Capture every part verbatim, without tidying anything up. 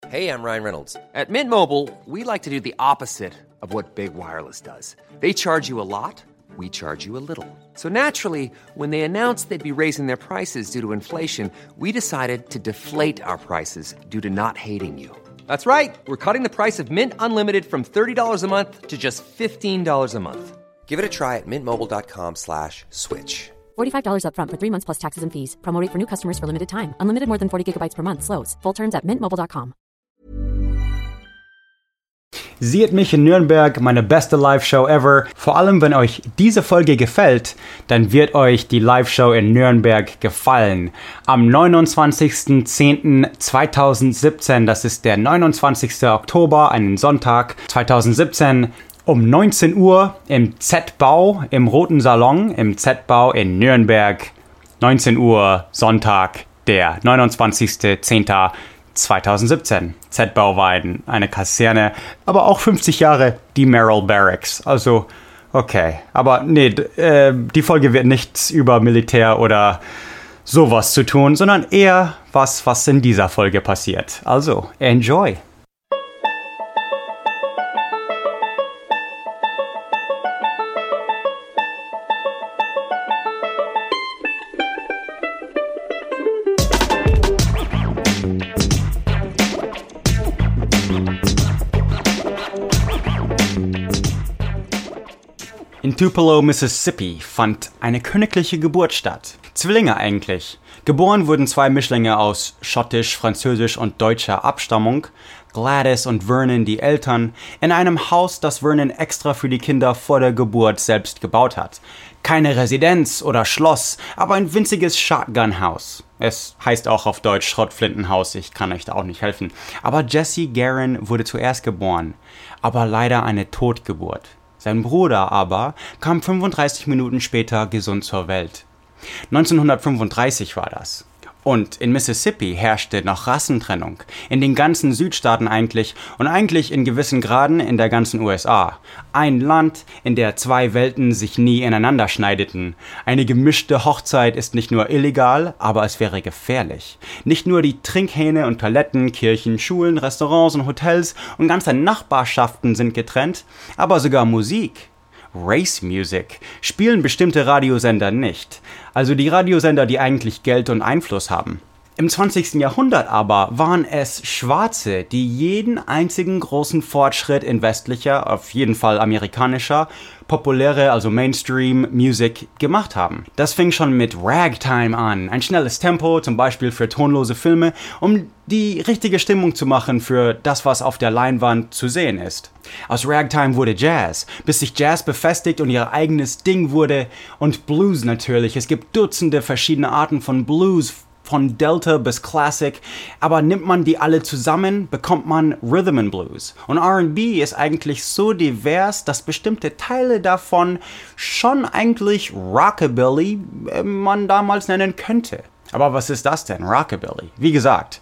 Hey, I'm Ryan Reynolds. At Mint Mobile, we like to do the opposite of what Big Wireless does. They charge you a lot, we charge you a little. So naturally, when they announced they'd be raising their prices due to inflation, we decided to deflate our prices due to not hating you. That's right. We're cutting the price of Mint Unlimited from thirty dollars a month to just fifteen dollars a month. Give it a try at mintmobile.com slash switch. forty-five dollars up front for three months plus taxes and fees. Promo rate for new customers for limited time. Unlimited more than forty gigabytes per month. Slows full terms at mint mobile dot com. Seht mich in Nürnberg, meine beste Live-Show ever. Vor allem, wenn euch diese Folge gefällt, dann wird euch die Live-Show in Nürnberg gefallen. Am neunundzwanzigsten zehnten zweitausendsiebzehn, das ist der neunundzwanzigsten Oktober, einen Sonntag zweitausendsiebzehn, um neunzehn Uhr im Z-Bau, im Roten Salon, im Z-Bau in Nürnberg. neunzehn Uhr, Sonntag, der neunundzwanzigsten zehnten zweitausendsiebzehn. Z-Bau war eine Kaserne, aber auch fünfzig Jahre die Merrill Barracks. Also, okay. Aber nee, d- äh, die Folge wird nichts über Militär oder sowas zu tun, sondern eher was, was in dieser Folge passiert. Also, enjoy! In Tupelo, Mississippi, fand eine königliche Geburt statt. Zwillinge eigentlich. Geboren wurden zwei Mischlinge aus schottisch, französisch und deutscher Abstammung, Gladys und Vernon die Eltern, in einem Haus, das Vernon extra für die Kinder vor der Geburt selbst gebaut hat. Keine Residenz oder Schloss, aber ein winziges Shotgun-Haus. Es heißt auch auf Deutsch Schrottflintenhaus, ich kann euch da auch nicht helfen. Aber Jesse Garon wurde zuerst geboren, aber leider eine Totgeburt. Sein Bruder aber kam fünfunddreißig Minuten später gesund zur Welt. neunzehnhundertfünfunddreißig war das. Und in Mississippi herrschte noch Rassentrennung. In den ganzen Südstaaten eigentlich und eigentlich in gewissen Graden in der ganzen U S A. Ein Land, in der zwei Welten sich nie ineinander schneideten. Eine gemischte Hochzeit ist nicht nur illegal, aber es wäre gefährlich. Nicht nur die Trinkhähne und Toiletten, Kirchen, Schulen, Restaurants und Hotels und ganze Nachbarschaften sind getrennt, aber sogar Musik. Race Music spielen bestimmte Radiosender nicht. Also die Radiosender, die eigentlich Geld und Einfluss haben. Im zwanzigsten Jahrhundert aber waren es Schwarze, die jeden einzigen großen Fortschritt in westlicher, auf jeden Fall amerikanischer, populäre, also Mainstream-Music gemacht haben. Das fing schon mit Ragtime an, ein schnelles Tempo, zum Beispiel für tonlose Filme, um die richtige Stimmung zu machen für das, was auf der Leinwand zu sehen ist. Aus Ragtime wurde Jazz, bis sich Jazz befestigt und ihr eigenes Ding wurde, und Blues natürlich. Es gibt Dutzende verschiedene Arten von Blues, von Delta bis Classic, aber nimmt man die alle zusammen, bekommt man Rhythm and Blues. Und R and B ist eigentlich so divers, dass bestimmte Teile davon schon eigentlich Rockabilly äh, man damals nennen könnte. Aber was ist das denn, Rockabilly? Wie gesagt,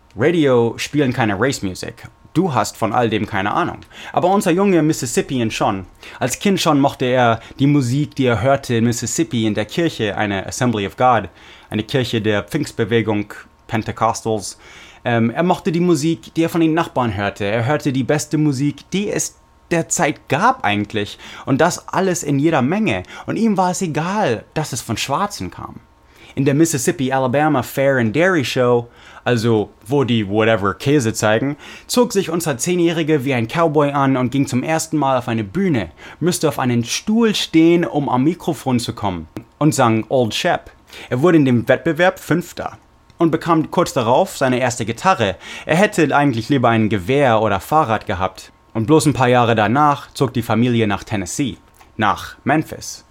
Radio spielen keine Race Music. Du hast von all dem keine Ahnung. Aber unser Junge Mississippian schon. Als Kind schon mochte er die Musik, die er hörte in Mississippi in der Kirche, eine Assembly of God, eine Kirche der Pfingstbewegung, Pentecostals. Ähm, er mochte die Musik, die er von den Nachbarn hörte. Er hörte die beste Musik, die es derzeit gab eigentlich. Und das alles in jeder Menge. Und ihm war es egal, dass es von Schwarzen kam. In der Mississippi Alabama Fair and Dairy Show, also wo die whatever Käse zeigen, zog sich unser Zehnjährige wie ein Cowboy an und ging zum ersten Mal auf eine Bühne, müsste auf einen Stuhl stehen, um am Mikrofon zu kommen, und sang Old Shep. Er wurde in dem Wettbewerb Fünfter und bekam kurz darauf seine erste Gitarre. Er hätte eigentlich lieber ein Gewehr oder Fahrrad gehabt. Und bloß ein paar Jahre danach zog die Familie nach Tennessee, nach Memphis.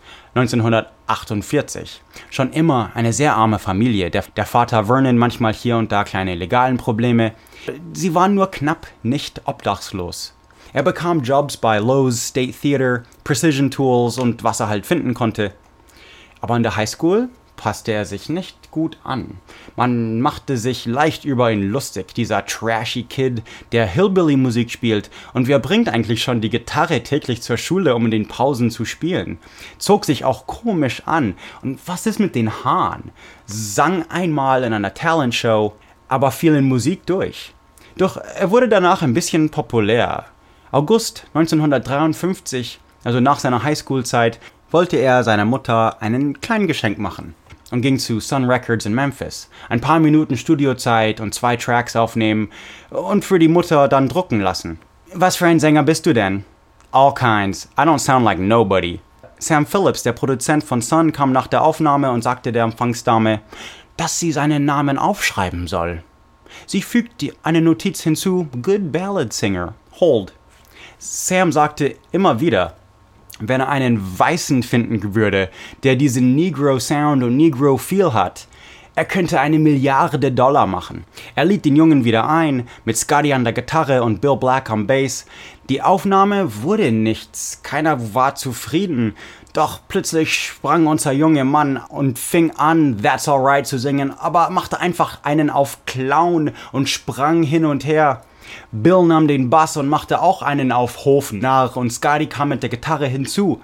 neunzehnhundertachtundvierzig. Schon immer eine sehr arme Familie. Der, der Vater Vernon manchmal hier und da kleine legalen Probleme. Sie waren nur knapp nicht obdachlos. Er bekam Jobs bei Lowe's State Theater, Precision Tools und was er halt finden konnte. Aber in der Highschool passte er sich nicht gut an. Man machte sich leicht über ihn lustig, dieser trashy Kid, der Hillbilly-Musik spielt und wer bringt eigentlich schon die Gitarre täglich zur Schule, um in den Pausen zu spielen? Zog sich auch komisch an. Und was ist mit den Haaren? Sang einmal in einer Talentshow, aber fiel in Musik durch. Doch er wurde danach ein bisschen populär. August neunzehnhundertdreiundfünfzig, also nach seiner Highschool-Zeit, wollte er seiner Mutter einen kleinen Geschenk machen und ging zu Sun Records in Memphis. Ein paar Minuten Studiozeit und zwei Tracks aufnehmen und für die Mutter dann drucken lassen. Was für ein Sänger bist du denn? All kinds. I don't sound like nobody. Sam Phillips, der Produzent von Sun, kam nach der Aufnahme und sagte der Empfangsdame, dass sie seinen Namen aufschreiben soll. Sie fügte eine Notiz hinzu, Good Ballad Singer, hold. Sam sagte immer wieder, wenn er einen Weißen finden würde, der diesen Negro-Sound und Negro-Feel hat, er könnte eine Milliarde Dollar machen. Er liet den Jungen wieder ein, mit Scotty an der Gitarre und Bill Black am Bass. Die Aufnahme wurde nichts, keiner war zufrieden. Doch plötzlich sprang unser junger Mann und fing an, That's Alright zu singen, aber machte einfach einen auf Clown und sprang hin und her. Bill nahm den Bass und machte auch einen auf Hof nach und Scotty kam mit der Gitarre hinzu.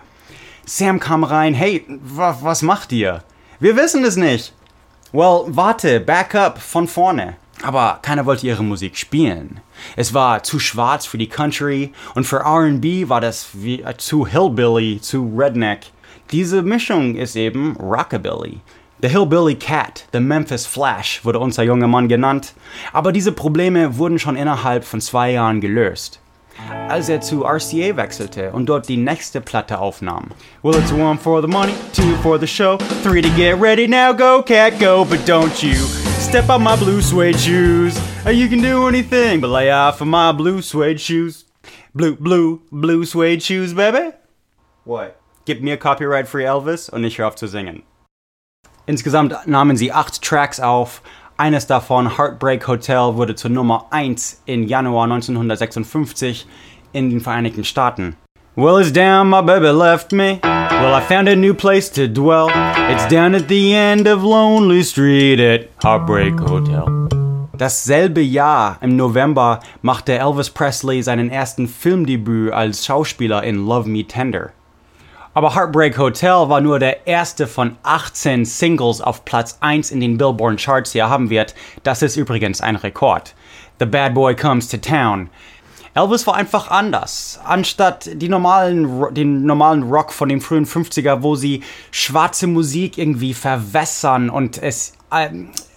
Sam kam rein, hey, wa- was macht ihr? Wir wissen es nicht. Well, warte, back up, von vorne. Aber keiner wollte ihre Musik spielen. Es war zu schwarz für die Country und für R and B war das wie, äh, zu Hillbilly, zu Redneck. Diese Mischung ist eben Rockabilly. The Hillbilly Cat, the Memphis Flash, wurde unser junger Mann genannt. Aber diese Probleme wurden schon innerhalb von zwei Jahren gelöst. Als er zu R C A wechselte und dort die nächste Platte aufnahm. Well, it's one for the money, two for the show, three to get ready, now go cat go, but don't you step on my blue suede shoes. You can do anything but lay off of my blue suede shoes. Blue, blue, blue suede shoes, baby. What? Gib mir Copyright-free Elvis und ich höre auf zu singen. Insgesamt nahmen sie acht Tracks auf. Eines davon, Heartbreak Hotel, wurde zur Nummer eins im Januar neunzehnhundertsechsundfünfzig in den Vereinigten Staaten. Well, it's down, my baby left me. Well, I found a new place to dwell. It's down at the end of Lonely Street at Heartbreak Hotel. Dasselbe Jahr, im November, machte Elvis Presley seinen ersten Filmdebüt als Schauspieler in Love Me Tender. Aber Heartbreak Hotel war nur der erste von achtzehn Singles auf Platz eins in den Billboard Charts, die er haben wird. Das ist übrigens ein Rekord. The Bad Boy Comes to Town. Elvis war einfach anders. Anstatt die normalen, den normalen Rock von den frühen fünfziger, wo sie schwarze Musik irgendwie verwässern und es äh,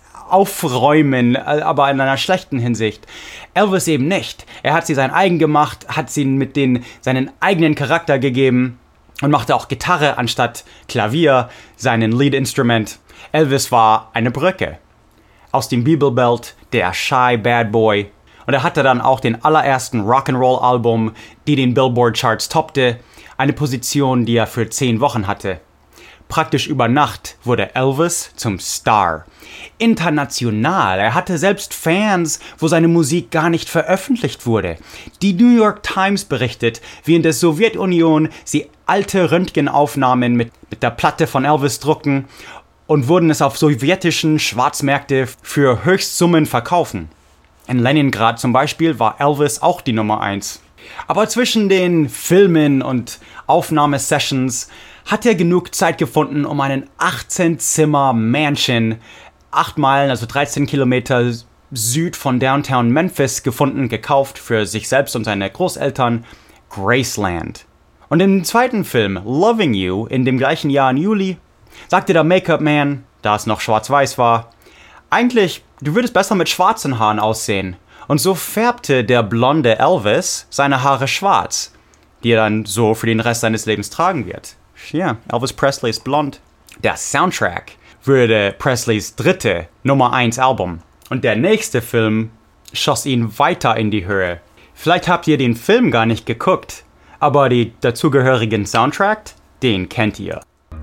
aufräumen, aber in einer schlechten Hinsicht. Elvis eben nicht. Er hat sie sein eigen gemacht, hat sie mit den, seinen eigenen Charakter gegeben. Und machte auch Gitarre anstatt Klavier, seinen Lead-Instrument. Elvis war eine Brücke. Aus dem Bibelbelt, der Shy Bad Boy. Und er hatte dann auch den allerersten Rock'n'Roll-Album, die den Billboard-Charts toppte. Eine Position, die er für zehn Wochen hatte. Praktisch über Nacht wurde Elvis zum Star. International. Er hatte selbst Fans, wo seine Musik gar nicht veröffentlicht wurde. Die New York Times berichtet, wie in der Sowjetunion sie alte Röntgenaufnahmen mit, mit der Platte von Elvis drucken und wurden es auf sowjetischen Schwarzmärkte für Höchstsummen verkaufen. In Leningrad zum Beispiel war Elvis auch die Nummer eins. Aber zwischen den Filmen und Aufnahmesessions hat er genug Zeit gefunden, um einen achtzehn Zimmer Mansion, acht Meilen, also dreizehn Kilometer süd von Downtown Memphis gefunden, gekauft für sich selbst und seine Großeltern, Graceland. Und im zweiten Film, Loving You, in dem gleichen Jahr im Juli, sagte der Make-up-Man, da es noch schwarz-weiß war, eigentlich, du würdest besser mit schwarzen Haaren aussehen. Und so färbte der blonde Elvis seine Haare schwarz, die er dann so für den Rest seines Lebens tragen wird. Ja, Elvis Presley ist blond. Der Soundtrack wurde Presleys dritte Nummer eins Album. Und der nächste Film schoss ihn weiter in die Höhe. Vielleicht habt ihr den Film gar nicht geguckt, aber die dazugehörigen Soundtrack, den kennt ihr.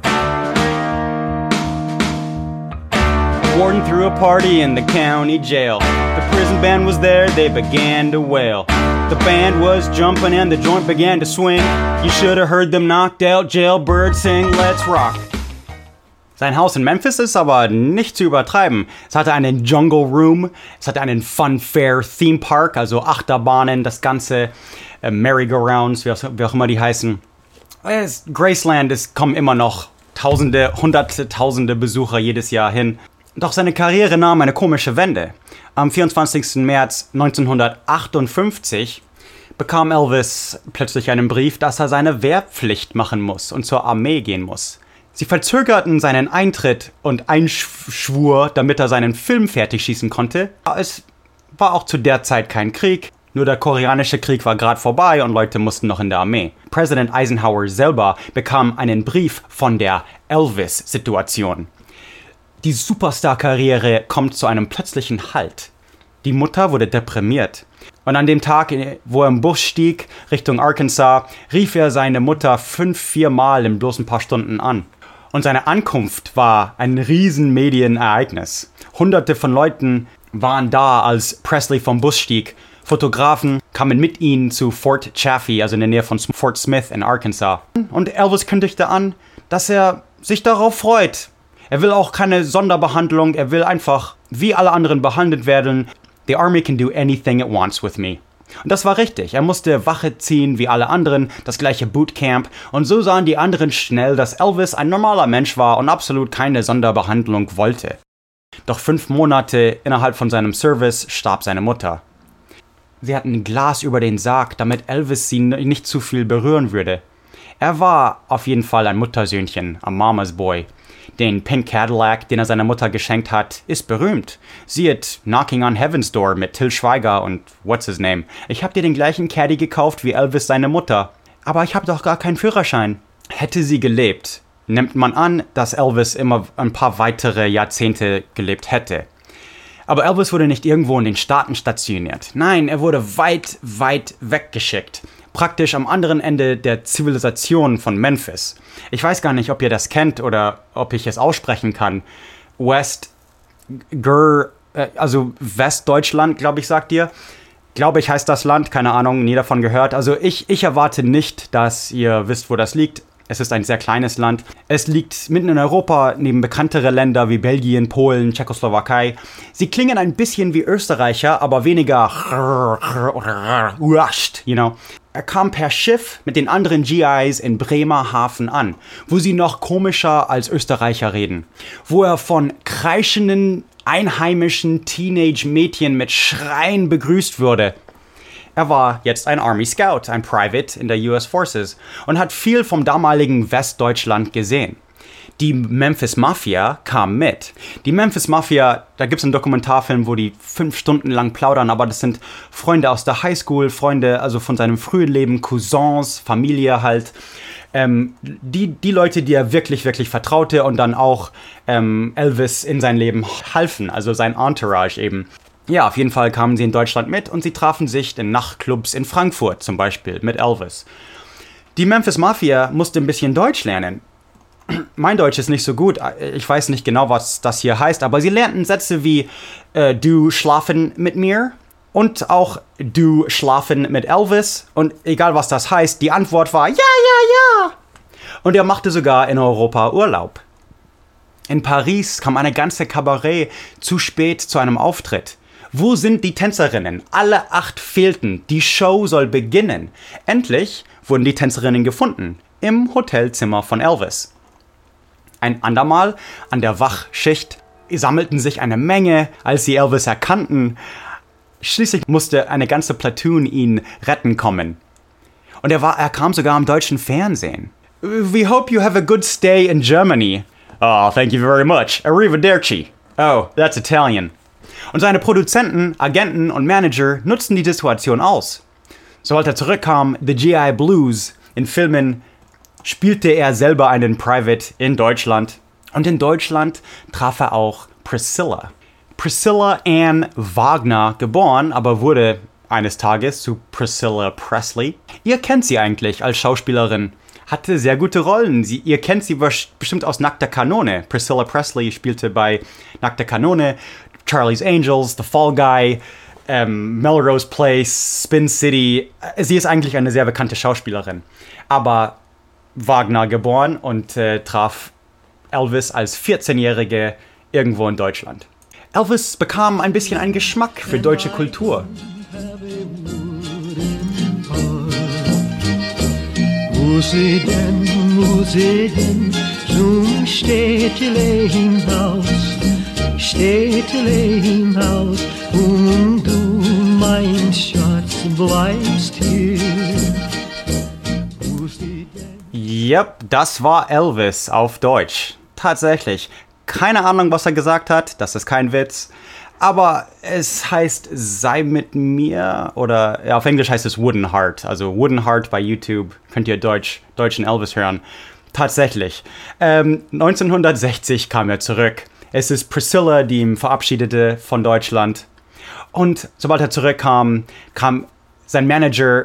Warden threw a party in the county jail. The prison band was there, they began to wail. The band was jumping and the joint began to swing. You should have heard them knocked out jailbirds sing, let's rock. Sein Haus in Memphis ist aber nicht zu übertreiben. Es hatte einen Jungle Room, es hatte einen Fun Fair Theme Park, also Achterbahnen, das ganze äh, Merry-Go-Rounds, wie auch, wie auch immer die heißen. Es, Graceland, es kommen immer noch Tausende, Hunderte, Tausende Besucher jedes Jahr hin. Doch seine Karriere nahm eine komische Wende. Am vierundzwanzigsten März neunzehnhundertachtundfünfzig bekam Elvis plötzlich einen Brief, dass er seine Wehrpflicht machen muss und zur Armee gehen muss. Sie verzögerten seinen Eintritt und Einschwur, damit er seinen Film fertig schießen konnte. Es war auch zu der Zeit kein Krieg, nur der koreanische Krieg war gerade vorbei und Leute mussten noch in der Armee. Präsident Eisenhower selber bekam einen Brief von der Elvis-Situation. Die Superstar-Karriere kommt zu einem plötzlichen Halt. Die Mutter wurde deprimiert. Und an dem Tag, wo er im Bus stieg, Richtung Arkansas, rief er seine Mutter fünf, vier Mal in bloß ein paar Stunden an. Und seine Ankunft war ein riesen Medienereignis. Hunderte von Leuten waren da, als Presley vom Bus stieg. Fotografen kamen mit ihnen zu Fort Chaffee, also in der Nähe von Fort Smith in Arkansas. Und Elvis kündigte an, dass er sich darauf freut. Er will auch keine Sonderbehandlung, er will einfach wie alle anderen behandelt werden. The Army can do anything it wants with me. Und das war richtig. Er musste Wache ziehen wie alle anderen, das gleiche Bootcamp. Und so sahen die anderen schnell, dass Elvis ein normaler Mensch war und absolut keine Sonderbehandlung wollte. Doch fünf Monate innerhalb von seinem Service starb seine Mutter. Sie hatten ein Glas über den Sarg, damit Elvis sie nicht zu viel berühren würde. Er war auf jeden Fall ein Muttersöhnchen, a Mama's Boy. Den Pink Cadillac, den er seiner Mutter geschenkt hat, ist berühmt. Sieht Knocking on Heaven's Door mit Till Schweiger und what's his name. Ich hab dir den gleichen Caddy gekauft wie Elvis seine Mutter. Aber ich hab doch gar keinen Führerschein. Hätte sie gelebt, nimmt man an, dass Elvis immer ein paar weitere Jahrzehnte gelebt hätte. Aber Elvis wurde nicht irgendwo in den Staaten stationiert. Nein, er wurde weit, weit weggeschickt. Praktisch am anderen Ende der Zivilisation von Memphis. Ich weiß gar nicht, ob ihr das kennt oder ob ich es aussprechen kann. West, Gur, also Westdeutschland, glaube ich, sagt ihr. Glaube ich, heißt das Land, keine Ahnung, nie davon gehört. Also ich, ich erwarte nicht, dass ihr wisst, wo das liegt. Es ist ein sehr kleines Land. Es liegt mitten in Europa, neben bekanntere Länder wie Belgien, Polen, Tschechoslowakei. Sie klingen ein bisschen wie Österreicher, aber weniger you know. Er kam per Schiff mit den anderen G Is in Bremerhaven an, wo sie noch komischer als Österreicher reden. Wo er von kreischenden, einheimischen Teenage-Mädchen mit Schreien begrüßt wurde. Er war jetzt ein Army Scout, ein Private in der U S Forces und hat viel vom damaligen Westdeutschland gesehen. Die Memphis Mafia kam mit. Die Memphis Mafia, da gibt es einen Dokumentarfilm, wo die fünf Stunden lang plaudern, aber das sind Freunde aus der Highschool, Freunde also von seinem frühen Leben, Cousins, Familie halt. Ähm, die, die Leute, die er wirklich, wirklich vertraute und dann auch ähm, Elvis in sein Leben halfen, also sein Entourage eben. Ja, auf jeden Fall kamen sie in Deutschland mit und sie trafen sich in Nachtclubs in Frankfurt zum Beispiel mit Elvis. Die Memphis Mafia musste ein bisschen Deutsch lernen. Mein Deutsch ist nicht so gut, ich weiß nicht genau, was das hier heißt, aber sie lernten Sätze wie äh, du schlafen mit mir und auch du schlafen mit Elvis und egal was das heißt, die Antwort war ja, ja, ja. Und er machte sogar in Europa Urlaub. In Paris kam eine ganze Kabarett zu spät zu einem Auftritt. Wo sind die Tänzerinnen? Alle acht fehlten. Die Show soll beginnen. Endlich wurden die Tänzerinnen gefunden. Im Hotelzimmer von Elvis. Ein andermal an der Wachschicht sammelten sich eine Menge, als sie Elvis erkannten. Schließlich musste eine ganze Platoon ihn retten kommen. Und er, war, er kam sogar im deutschen Fernsehen. We hope you have a good stay in Germany. Oh, thank you very much. Arrivederci. Oh, that's Italian. Und seine Produzenten, Agenten und Manager nutzten die Situation aus. Sobald er zurückkam, The G I Blues, in Filmen spielte er selber einen Private in Deutschland. Und in Deutschland traf er auch Priscilla. Priscilla Ann Wagner geboren, aber wurde eines Tages zu Priscilla Presley. Ihr kennt sie eigentlich als Schauspielerin. Hatte sehr gute Rollen. Sie, ihr kennt sie bestimmt aus Nackter Kanone. Priscilla Presley spielte bei Nackter Kanone, Charlie's Angels, The Fall Guy, ähm, Melrose Place, Spin City. Sie ist eigentlich eine sehr bekannte Schauspielerin. Aber Wagner geboren und äh, traf Elvis als vierzehnjährige irgendwo in Deutschland. Elvis bekam ein bisschen einen Geschmack für deutsche Kultur. Wo sie denn, wo sie denn zum Städtele hinaus, Städtele hinaus, und du, mein Schatz, bleibst hier. Wo sie denn? Yep, das war Elvis auf Deutsch. Tatsächlich. Keine Ahnung, was er gesagt hat. Das ist kein Witz. Aber es heißt Sei mit mir oder ja, auf Englisch heißt es Wooden Heart. Also Wooden Heart bei YouTube. Könnt ihr Deutsch, deutschen Elvis hören. Tatsächlich. Ähm, neunzehnhundertsechzig kam er zurück. Es ist Priscilla, die ihn verabschiedete von Deutschland. Und sobald er zurückkam, kam sein Manager,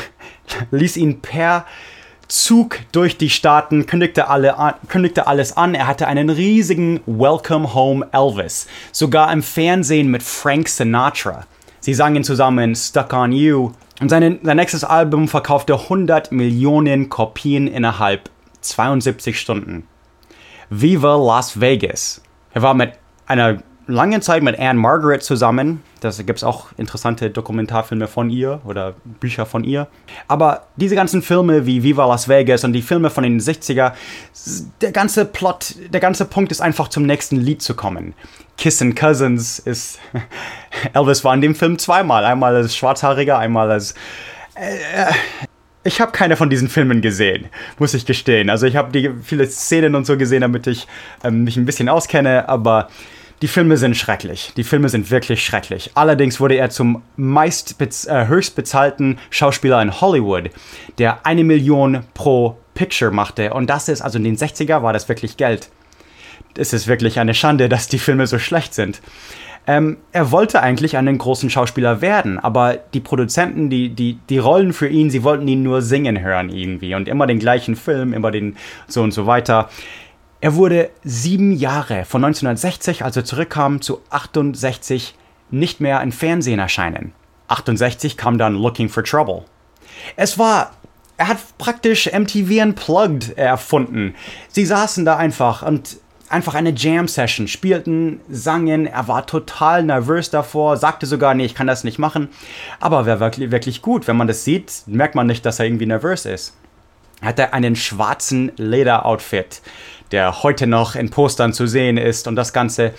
ließ ihn per Zug durch die Staaten, kündigte, alle an, kündigte alles an. Er hatte einen riesigen Welcome Home Elvis. Sogar im Fernsehen mit Frank Sinatra. Sie sangen zusammen Stuck on You. Und seine, sein nächstes Album verkaufte hundert Millionen Kopien innerhalb zweiundsiebzig Stunden. Viva Las Vegas. Er war mit einer langen Zeit mit Anne Margaret zusammen. Da gibt es auch interessante Dokumentarfilme von ihr oder Bücher von ihr. Aber diese ganzen Filme wie Viva Las Vegas und die Filme von den sechziger, der ganze Plot, der ganze Punkt ist einfach zum nächsten Lied zu kommen. Kissin' Cousins ist... Elvis war in dem Film zweimal. Einmal als Schwarzhaariger, einmal als... Äh, ich habe keine von diesen Filmen gesehen, muss ich gestehen. Also ich habe die viele Szenen und so gesehen, damit ich ähm, mich ein bisschen auskenne, aber... Die Filme sind schrecklich. Die Filme sind wirklich schrecklich. Allerdings wurde er zum meist bez- äh, höchst bezahlten Schauspieler in Hollywood, der eine Million pro Picture machte. Und das ist, also in den sechziger war das wirklich Geld. Es ist wirklich eine Schande, dass die Filme so schlecht sind. Ähm, er wollte eigentlich einen großen Schauspieler werden, aber die Produzenten, die, die, die Rollen für ihn, sie wollten ihn nur singen hören irgendwie. Und immer den gleichen Film, immer den so und so weiter. Er wurde sieben Jahre von neunzehnhundertsechzig, als er zurückkam, zu achtundsechzig nicht mehr im Fernsehen erscheinen. achtundsechzig kam dann Looking for Trouble. Es war, er hat praktisch M T V Unplugged erfunden. Sie saßen da einfach und einfach eine Jam-Session, spielten, sangen, er war total nervös davor, sagte sogar, nee, ich kann das nicht machen. Aber wäre wirklich, wirklich gut, wenn man das sieht, merkt man nicht, dass er irgendwie nervös ist. Er hatte einen schwarzen Leder-Outfit, der heute noch in Postern zu sehen ist und das Ganze.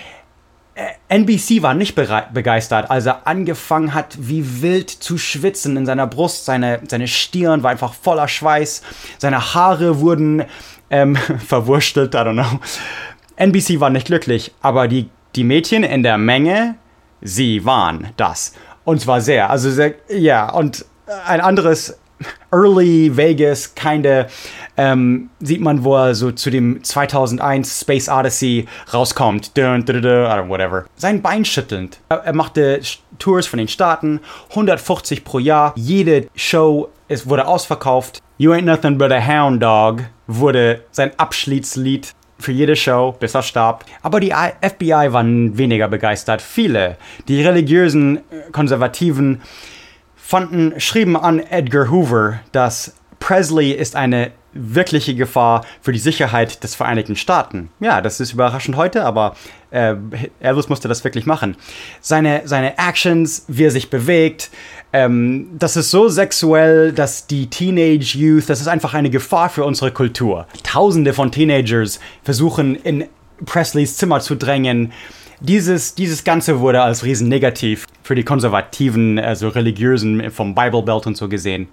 N B C war nicht begeistert, als er angefangen hat, wie wild zu schwitzen in seiner Brust. Seine, seine Stirn war einfach voller Schweiß. Seine Haare wurden ähm, verwurstelt, I don't know. N B C war nicht glücklich, aber die, die Mädchen in der Menge, sie waren das. Und zwar sehr, also sehr, ja, und ein anderes Early Vegas kinda ähm, sieht man, wo er so zu dem zweitausendeins Space Odyssey rauskommt. Dun, dun, dun, dun, whatever. Sein Bein schüttelnd. Er, er machte Tours von den Staaten, hundertfünfzig pro Jahr. Jede Show ist, wurde ausverkauft. You Ain't Nothing But a Hound Dog wurde sein Abschiedslied für jede Show, bis er starb. Aber die F B I waren weniger begeistert. Viele, die religiösen Konservativen, fanden, schrieben an Edgar Hoover, dass Presley ist eine wirkliche Gefahr für die Sicherheit des Vereinigten Staaten. Ja, das ist überraschend heute, aber äh, Elvis musste das wirklich machen. Seine, seine Actions, wie er sich bewegt, ähm, das ist so sexuell, dass die Teenage Youth, das ist einfach eine Gefahr für unsere Kultur. Tausende von Teenagers versuchen, in Presleys Zimmer zu drängen. Dieses, dieses Ganze wurde als riesen negativ für die Konservativen, also Religiösen vom Bible Belt und so gesehen.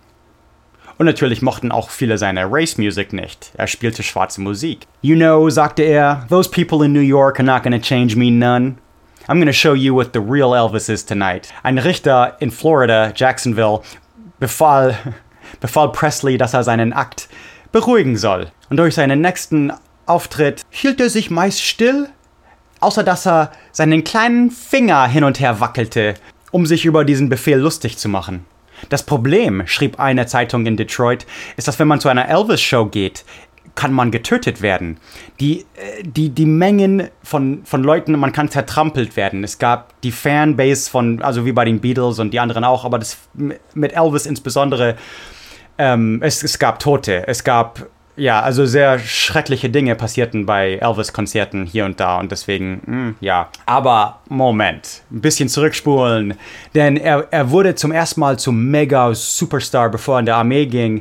Und natürlich mochten auch viele seine Race Music nicht. Er spielte schwarze Musik. You know, sagte er, those people in New York are not gonna change me none. I'm gonna show you what the real Elvis is tonight. Ein Richter in Florida, Jacksonville, befahl, befahl Presley, dass er seinen Akt beruhigen soll. Und durch seinen nächsten Auftritt hielt er sich meist still, außer dass er seinen kleinen Finger hin und her wackelte, um sich über diesen Befehl lustig zu machen. Das Problem, schrieb eine Zeitung in Detroit, ist, dass wenn man zu einer Elvis-Show geht, kann man getötet werden. Die, die, die Mengen von, von Leuten, man kann zertrampelt werden. Es gab die Fanbase von, also wie bei den Beatles und die anderen auch, aber das mit Elvis insbesondere, ähm, es, es gab Tote, es gab... Ja, also sehr schreckliche Dinge passierten bei Elvis-Konzerten hier und da und deswegen, mh, ja. Aber Moment, ein bisschen zurückspulen, denn er, er wurde zum ersten Mal zum Mega-Superstar, bevor er in der Armee ging.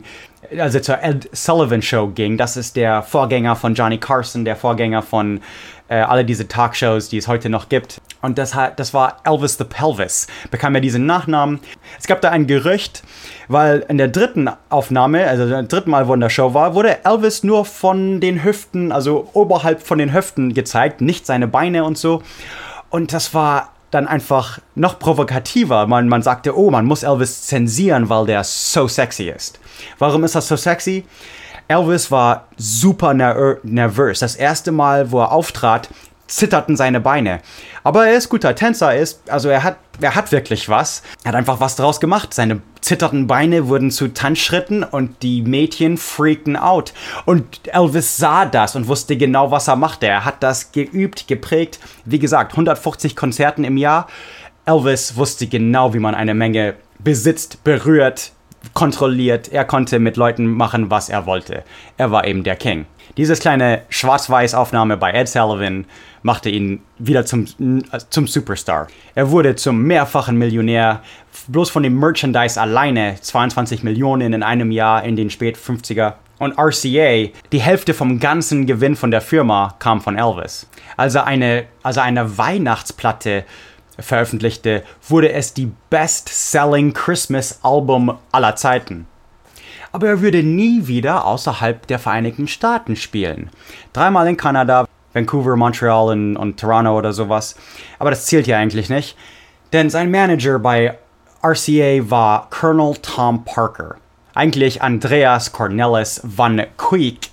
also zur Ed Sullivan Show ging. Das ist der Vorgänger von Johnny Carson, der Vorgänger von äh, alle diese Talkshows, die es heute noch gibt. Und das, das war Elvis the Pelvis, bekam er diesen Nachnamen. Es gab da ein Gerücht, weil in der dritten Aufnahme, also das dritten Mal, wo in der Show war, wurde Elvis nur von den Hüften, also oberhalb von den Hüften gezeigt, nicht seine Beine und so. Und das war dann einfach noch provokativer. Man, man sagte, oh, man muss Elvis zensieren, weil der so sexy ist. Warum ist das so sexy? Elvis war super ner- nervös. Das erste Mal, wo er auftrat, zitterten seine Beine. Aber er ist guter Tänzer, ist, also er hat, er hat wirklich was. Er hat einfach was draus gemacht. Seine zitternden Beine wurden zu Tanzschritten und die Mädchen freakten out. Und Elvis sah das und wusste genau, was er machte. Er hat das geübt, geprägt. Wie gesagt, hundertfünfzig Konzerten im Jahr. Elvis wusste genau, wie man eine Menge besitzt, berührt, kontrolliert. Er konnte mit Leuten machen, was er wollte. Er war eben der King. Dieses kleine Schwarz-Weiß-Aufnahme bei Ed Sullivan machte ihn wieder zum, zum Superstar. Er wurde zum mehrfachen Millionär, bloß von dem Merchandise alleine, zweiundzwanzig Millionen in einem Jahr in den Spät-fünfziger. Und R C A, die Hälfte vom ganzen Gewinn von der Firma kam von Elvis. Als er eine, als er eine Weihnachtsplatte veröffentlichte, wurde es die Best-Selling Christmas-Album aller Zeiten. Aber er würde nie wieder außerhalb der Vereinigten Staaten spielen. Dreimal in Kanada, Vancouver, Montreal und, und Toronto oder sowas. Aber das zählt ja eigentlich nicht. Denn sein Manager bei R C A war Colonel Tom Parker. Eigentlich Andreas Cornelis van Kuijk,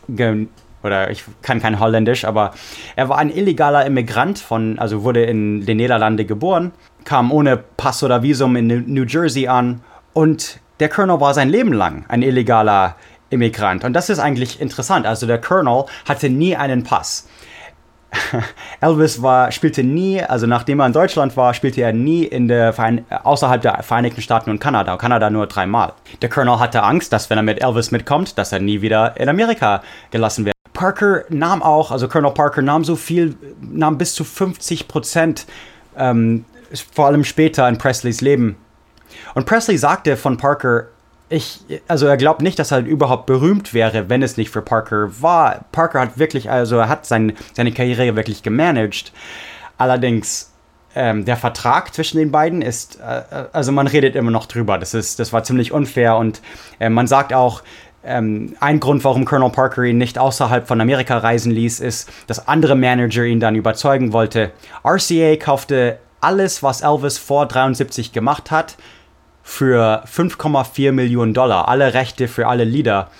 oder ich kann kein Holländisch, aber er war ein illegaler Immigrant, von, also wurde in den Niederlanden geboren, kam ohne Pass oder Visum in New Jersey an und der Colonel war sein Leben lang ein illegaler Immigrant. Und das ist eigentlich interessant. Also der Colonel hatte nie einen Pass. Elvis war, spielte nie, also nachdem er in Deutschland war, spielte er nie in der Verein, außerhalb der Vereinigten Staaten und Kanada. Kanada nur dreimal. Der Colonel hatte Angst, dass wenn er mit Elvis mitkommt, dass er nie wieder in Amerika gelassen wird. Parker nahm auch, also Colonel Parker nahm so viel, nahm bis zu fünfzig Prozent, ähm, vor allem später in Presleys Leben. Und Presley sagte von Parker, ich, also er glaubt nicht, dass er überhaupt berühmt wäre, wenn es nicht für Parker war. Parker hat wirklich, also er hat sein, seine Karriere wirklich gemanagt. Allerdings, ähm, der Vertrag zwischen den beiden ist, äh, also man redet immer noch drüber. Das ist, das war ziemlich unfair und äh, man sagt auch, ähm, ein Grund, warum Colonel Parker ihn nicht außerhalb von Amerika reisen ließ, ist, dass andere Manager ihn dann überzeugen wollte. R C A kaufte alles, was Elvis vor dreiundsiebzig gemacht hat, für fünf Komma vier Millionen Dollar. Alle Rechte für alle Lieder.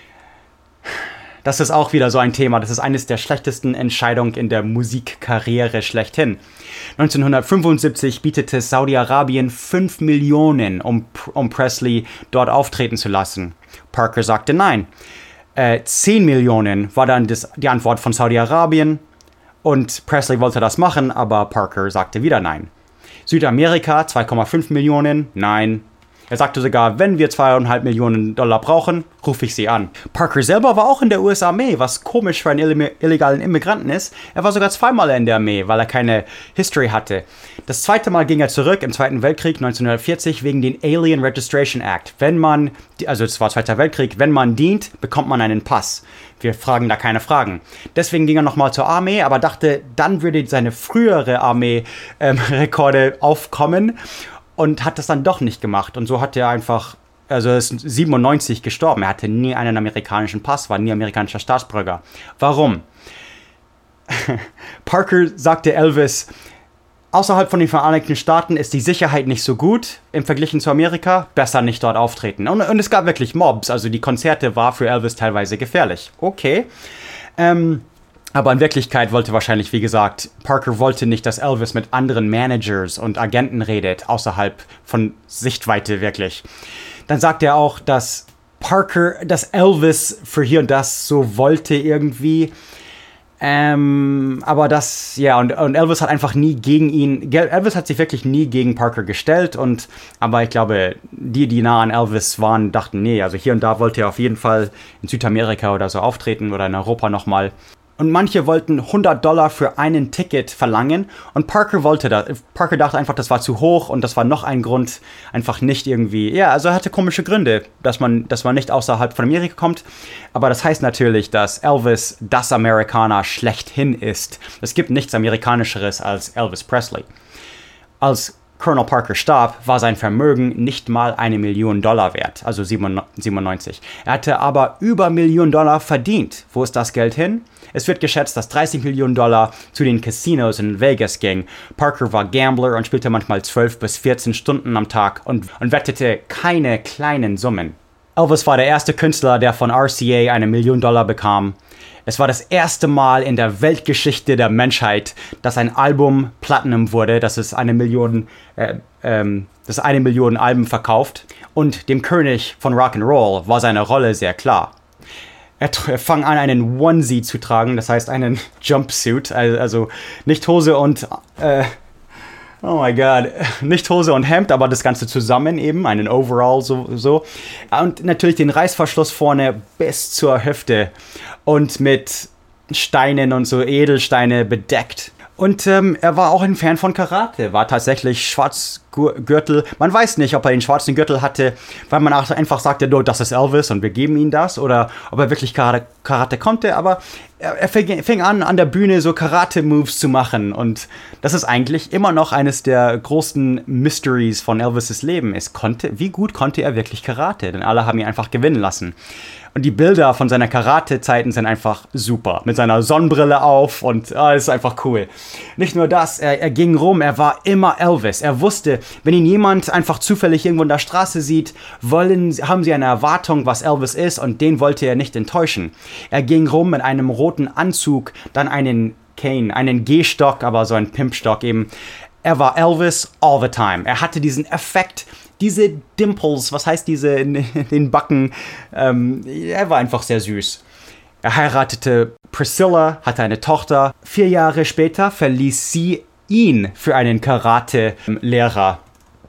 Das ist auch wieder so ein Thema. Das ist eines der schlechtesten Entscheidungen in der Musikkarriere schlechthin. neunzehnhundertfünfundsiebzig bietete Saudi-Arabien fünf Millionen, um, um Presley dort auftreten zu lassen. Parker sagte nein. Äh, zehn Millionen war dann das, die Antwort von Saudi-Arabien. Und Presley wollte das machen, aber Parker sagte wieder nein. Südamerika, zwei Komma fünf Millionen, nein. Er sagte sogar, wenn wir zwei Komma fünf Millionen Dollar brauchen, rufe ich sie an. Parker selber war auch in der U S-Armee, was komisch für einen illegalen Immigranten ist. Er war sogar zweimal in der Armee, weil er keine History hatte. Das zweite Mal ging er zurück im Zweiten Weltkrieg neunzehnhundertvierzig wegen den Alien Registration Act. Wenn man, also es war Zweiter Weltkrieg, wenn man dient, bekommt man einen Pass. Wir fragen da keine Fragen. Deswegen ging er nochmal zur Armee, aber dachte, dann würde seine frühere Armee-Rekorde ähm, aufkommen. Und hat das dann doch nicht gemacht. Und so hat er einfach, also er ist siebenundneunzig gestorben. Er hatte nie einen amerikanischen Pass, war nie amerikanischer Staatsbürger. Warum? Parker sagte Elvis, außerhalb von den Vereinigten Staaten ist die Sicherheit nicht so gut im Vergleich zu Amerika. Besser nicht dort auftreten. Und, und es gab wirklich Mobs. Also die Konzerte waren für Elvis teilweise gefährlich. Okay. Ähm... Aber in Wirklichkeit wollte wahrscheinlich, wie gesagt, Parker wollte nicht, dass Elvis mit anderen Managers und Agenten redet, außerhalb von Sichtweite wirklich. Dann sagt er auch, dass Parker, dass Elvis für hier und das so wollte irgendwie. Ähm, aber das, ja, und, und Elvis hat einfach nie gegen ihn, Elvis hat sich wirklich nie gegen Parker gestellt. Und, aber ich glaube, die, die nah an Elvis waren, dachten, nee, also hier und da wollte er auf jeden Fall in Südamerika oder so auftreten oder in Europa nochmal. Und manche wollten hundert Dollar für einen Ticket verlangen und Parker wollte das. Parker dachte einfach, das war zu hoch und das war noch ein Grund, einfach nicht irgendwie, ja, also er hatte komische Gründe, dass man, dass man nicht außerhalb von Amerika kommt. Aber das heißt natürlich, dass Elvis das Amerikaner schlechthin ist. Es gibt nichts Amerikanischeres als Elvis Presley. Als Colonel Parker starb, war sein Vermögen nicht mal eine Million Dollar wert, also siebenundneunzig. Er hatte aber über Millionen Dollar verdient. Wo ist das Geld hin? Es wird geschätzt, dass dreißig Millionen Dollar zu den Casinos in Vegas ging. Parker war Gambler und spielte manchmal zwölf bis vierzehn Stunden am Tag und, und wettete keine kleinen Summen. Elvis war der erste Künstler, der von R C A eine Million Dollar bekam. Es war das erste Mal in der Weltgeschichte der Menschheit, dass ein Album Platinum wurde, dass es eine Million, äh, ähm, dass eine Million Alben verkauft. Und dem König von Rock'n'Roll war seine Rolle sehr klar. Er, er fang an, einen Onesie zu tragen, das heißt einen Jumpsuit, also nicht Hose und, äh, oh my God, nicht Hose und Hemd, aber das Ganze zusammen eben, einen Overall so, so. Und natürlich den Reißverschluss vorne bis zur Hüfte und mit Steinen und so Edelsteine bedeckt. Und ähm, er war auch ein Fan von Karate, war tatsächlich Schwarzgürtel. Man weiß nicht, ob er den schwarzen Gürtel hatte, weil man auch einfach sagte, oh, das ist Elvis und wir geben ihm das. Oder ob er wirklich Karate, Karate konnte. Aber er, er fing, fing an, an der Bühne so Karate-Moves zu machen. Und das ist eigentlich immer noch eines der großen Mysteries von Elvis' Leben. Es konnte, wie gut konnte er wirklich Karate? Denn alle haben ihn einfach gewinnen lassen. Und die Bilder von seiner Karate-Zeiten sind einfach super. Mit seiner Sonnenbrille auf und ah, ist einfach cool. Nicht nur das, er, er ging rum, er war immer Elvis. Er wusste, wenn ihn jemand einfach zufällig irgendwo in der Straße sieht, wollen, haben sie eine Erwartung, was Elvis ist, und den wollte er nicht enttäuschen. Er ging rum mit einem roten Anzug, dann einen Cane, einen Gehstock, aber so ein Pimpstock eben. Er war Elvis all the time. Er hatte diesen Effekt, diese Dimples, was heißt diese in den Backen, ähm, er war einfach sehr süß. Er heiratete Priscilla, hatte eine Tochter. Vier Jahre später verließ sie ihn für einen Karate-Lehrer.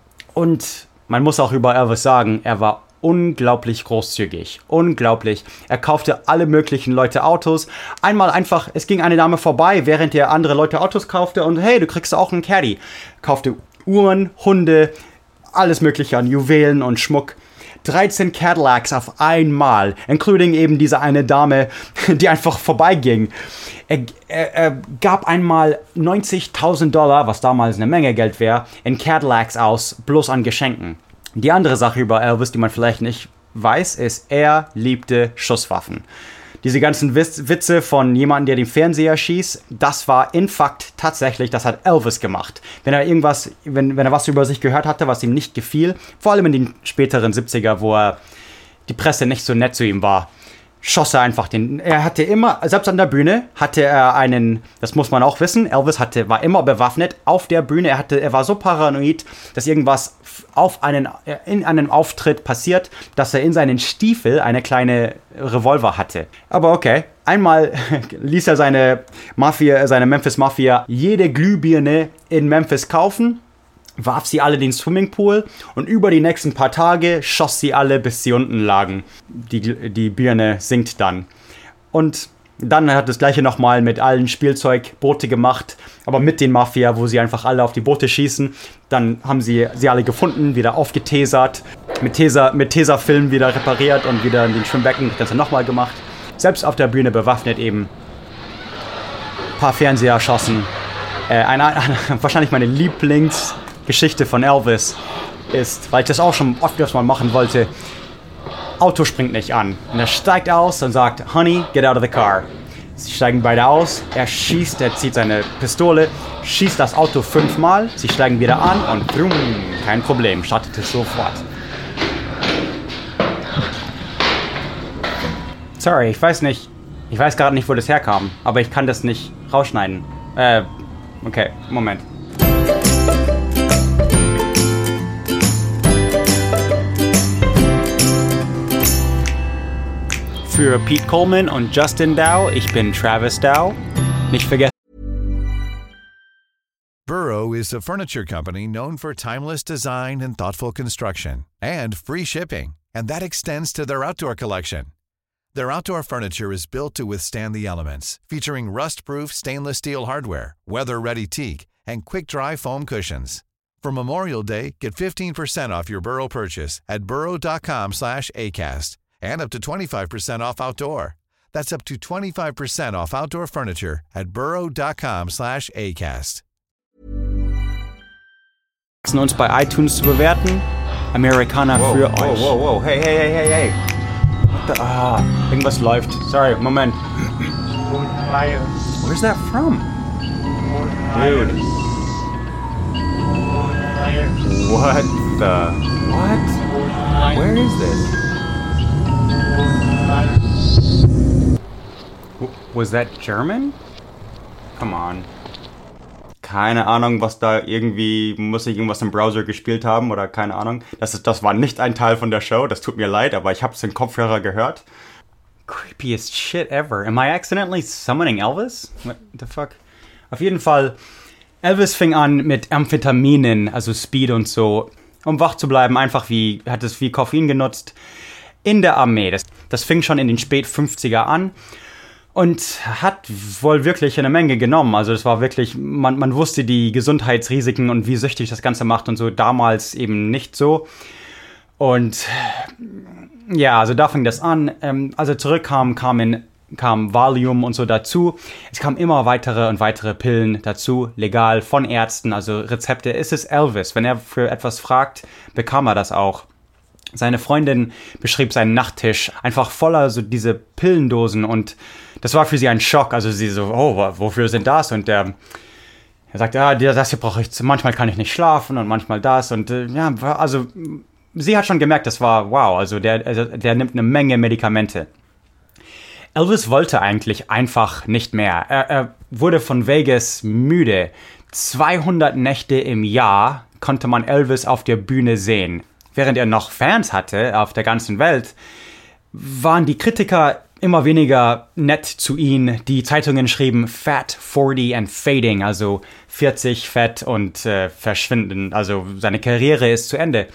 Und man muss auch über Elvis sagen, er war unglaublich großzügig. Unglaublich. Er kaufte alle möglichen Leute Autos. Einmal einfach, es ging eine Dame vorbei, während er andere Leute Autos kaufte und hey, du kriegst auch einen Caddy. Kaufte Uhren, Hunde, alles mögliche an Juwelen und Schmuck. dreizehn Cadillacs auf einmal, including eben diese eine Dame, die einfach vorbeiging. Er, er, er gab einmal neunzigtausend Dollar, was damals eine Menge Geld wäre, in Cadillacs aus, bloß an Geschenken. Die andere Sache über Elvis, die man vielleicht nicht weiß, ist, er liebte Schusswaffen. Diese ganzen Witze von jemandem, der den Fernseher schießt, das war in Fakt tatsächlich, das hat Elvis gemacht. Wenn er irgendwas, wenn, wenn er was über sich gehört hatte, was ihm nicht gefiel, vor allem in den späteren siebziger, wo er die Presse nicht so nett zu ihm war, schoss er einfach den. Er hatte immer, selbst an der Bühne, hatte er einen, das muss man auch wissen, Elvis hatte, war immer bewaffnet auf der Bühne. Er hatte, er war so paranoid, dass irgendwas auf einen, in einem Auftritt passiert, dass er in seinen Stiefel eine kleine Revolver hatte. Aber okay, einmal ließ er seine Mafia, seine Memphis Mafia jede Glühbirne in Memphis kaufen, warf sie alle in den Swimmingpool und über die nächsten paar Tage schoss sie alle, bis sie unten lagen. Die, die Birne sinkt dann. Und dann hat das gleiche nochmal mit allen Spielzeugboote gemacht, aber mit den Mafia, wo sie einfach alle auf die Boote schießen. Dann haben sie sie alle gefunden, wieder aufgetasert, mit Taser, mit Tesafilm wieder repariert und wieder in den Schwimmbecken das dann nochmal gemacht. Selbst auf der Bühne bewaffnet eben. Ein paar Fernseher erschossen. Äh, eine, eine, wahrscheinlich meine Lieblingsgeschichte von Elvis ist, weil ich das auch schon oft mal machen wollte, Auto springt nicht an. Und er steigt aus und sagt, Honey, get out of the car. Sie steigen beide aus, er schießt, er zieht seine Pistole, schießt das Auto fünfmal, sie steigen wieder an und brum, kein Problem, startet es sofort. Sorry, ich weiß nicht, ich weiß gerade nicht, wo das herkam, aber ich kann das nicht rausschneiden. Äh, okay, Moment. Für Pete Coleman und Justin Dow, ich bin Travis Dow. Nicht vergessen. Burrow is a furniture company known for timeless design and thoughtful construction and free shipping, and that extends to their outdoor collection. Their outdoor furniture is built to withstand the elements, featuring rust-proof stainless steel hardware, weather-ready teak, and quick-dry foam cushions. For Memorial Day, get fifteen percent off your Burrow purchase at burrow.com slash ACAST and up to twenty-five percent off outdoor. That's up to twenty-five percent off outdoor furniture at burrow.com slash ACAST. Uns bei iTunes zu bewerten. Amerikaner wow, für wow, euch. Wow, wow, hey, hey, hey, hey, hey. What the, ah, irgendwas läuft. Sorry, Moment. Where's that from? Dude. What the? What? Where is this? W- was that German? Come on. Keine Ahnung, was da irgendwie, muss ich irgendwas im Browser gespielt haben oder keine Ahnung. Das, ist, das war nicht ein Teil von der Show, das tut mir leid, aber ich hab's in Kopfhörer gehört. Creepiest shit ever. Am I accidentally summoning Elvis? What the fuck? Auf jeden Fall, Elvis fing an mit Amphetaminen, also Speed und so, um wach zu bleiben, einfach wie, hat es wie Koffein genutzt, in der Armee. Das, das fing schon in den Spät-fünfziger an. Und hat wohl wirklich eine Menge genommen. Also es war wirklich, man, man wusste die Gesundheitsrisiken und wie süchtig das Ganze macht und so, damals eben nicht so. Und ja, also da fing das an. Ähm, als er zurückkam, kamen, kam Valium und so dazu. Es kamen immer weitere und weitere Pillen dazu, legal, von Ärzten, also Rezepte. Es ist Elvis. Wenn er für etwas fragt, bekam er das auch. Seine Freundin beschrieb seinen Nachttisch einfach voller so diese Pillendosen und das war für sie ein Schock. Also sie so, oh, wofür sind das? Und der, er sagt, ja, das hier brauche ich, manchmal kann ich nicht schlafen und manchmal das. Und äh, ja, also sie hat schon gemerkt, das war wow, also der, also der nimmt eine Menge Medikamente. Elvis wollte eigentlich einfach nicht mehr. Er, er wurde von Vegas müde. zweihundert Nächte im Jahr konnte man Elvis auf der Bühne sehen. Während er noch Fans hatte auf der ganzen Welt, waren die Kritiker immer weniger nett zu ihm. Die Zeitungen schrieben Fat, forty and fading, also vierzig, fett und äh, verschwinden. Also seine Karriere ist zu Ende.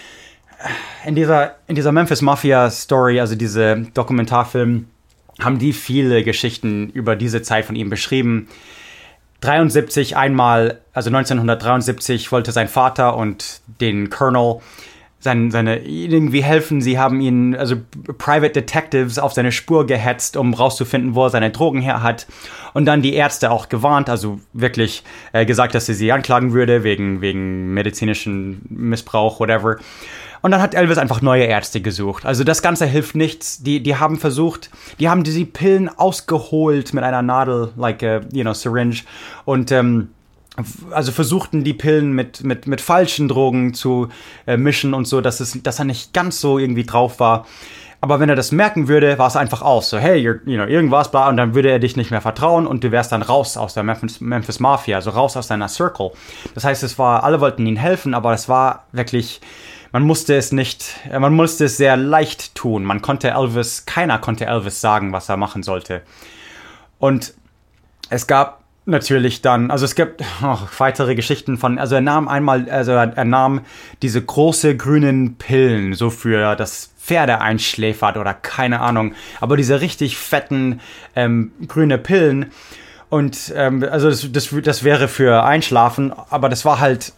In dieser, in dieser Memphis Mafia Story, also diese Dokumentarfilm, haben die viele Geschichten über diese Zeit von ihm beschrieben. dreiundsiebzig einmal, also neunzehnhundertdreiundsiebzig wollte sein Vater und den Colonel Seine, seine, irgendwie helfen, sie haben ihn, also Private Detectives auf seine Spur gehetzt, um rauszufinden, wo er seine Drogen her hat. Und dann die Ärzte auch gewarnt, also wirklich äh, gesagt, dass sie sie anklagen würde, wegen, wegen medizinischen Missbrauch, whatever. Und dann hat Elvis einfach neue Ärzte gesucht. Also das Ganze hilft nichts. Die, die haben versucht, die haben diese Pillen ausgeholt mit einer Nadel, like a, you know, syringe. Und, ähm, also versuchten die Pillen mit, mit, mit falschen Drogen zu äh, mischen und so, dass, es, dass er nicht ganz so irgendwie drauf war. Aber wenn er das merken würde, war es einfach aus. So, hey, you're, you know, irgendwas, bla, und dann würde er dich nicht mehr vertrauen und du wärst dann raus aus der Memphis, Memphis Mafia, also raus aus deiner Circle. Das heißt, es war, alle wollten ihm helfen, aber es war wirklich, man musste es nicht, man musste es sehr leicht tun. Man konnte Elvis, keiner konnte Elvis sagen, was er machen sollte. Und es gab natürlich dann, also es gibt oh, weitere Geschichten von, also er nahm einmal, also er, er nahm diese große grünen Pillen, so für das Pferde einschläfert oder keine Ahnung, aber diese richtig fetten ähm, grüne Pillen und ähm, also das, das, das wäre für Einschlafen, aber das war halt,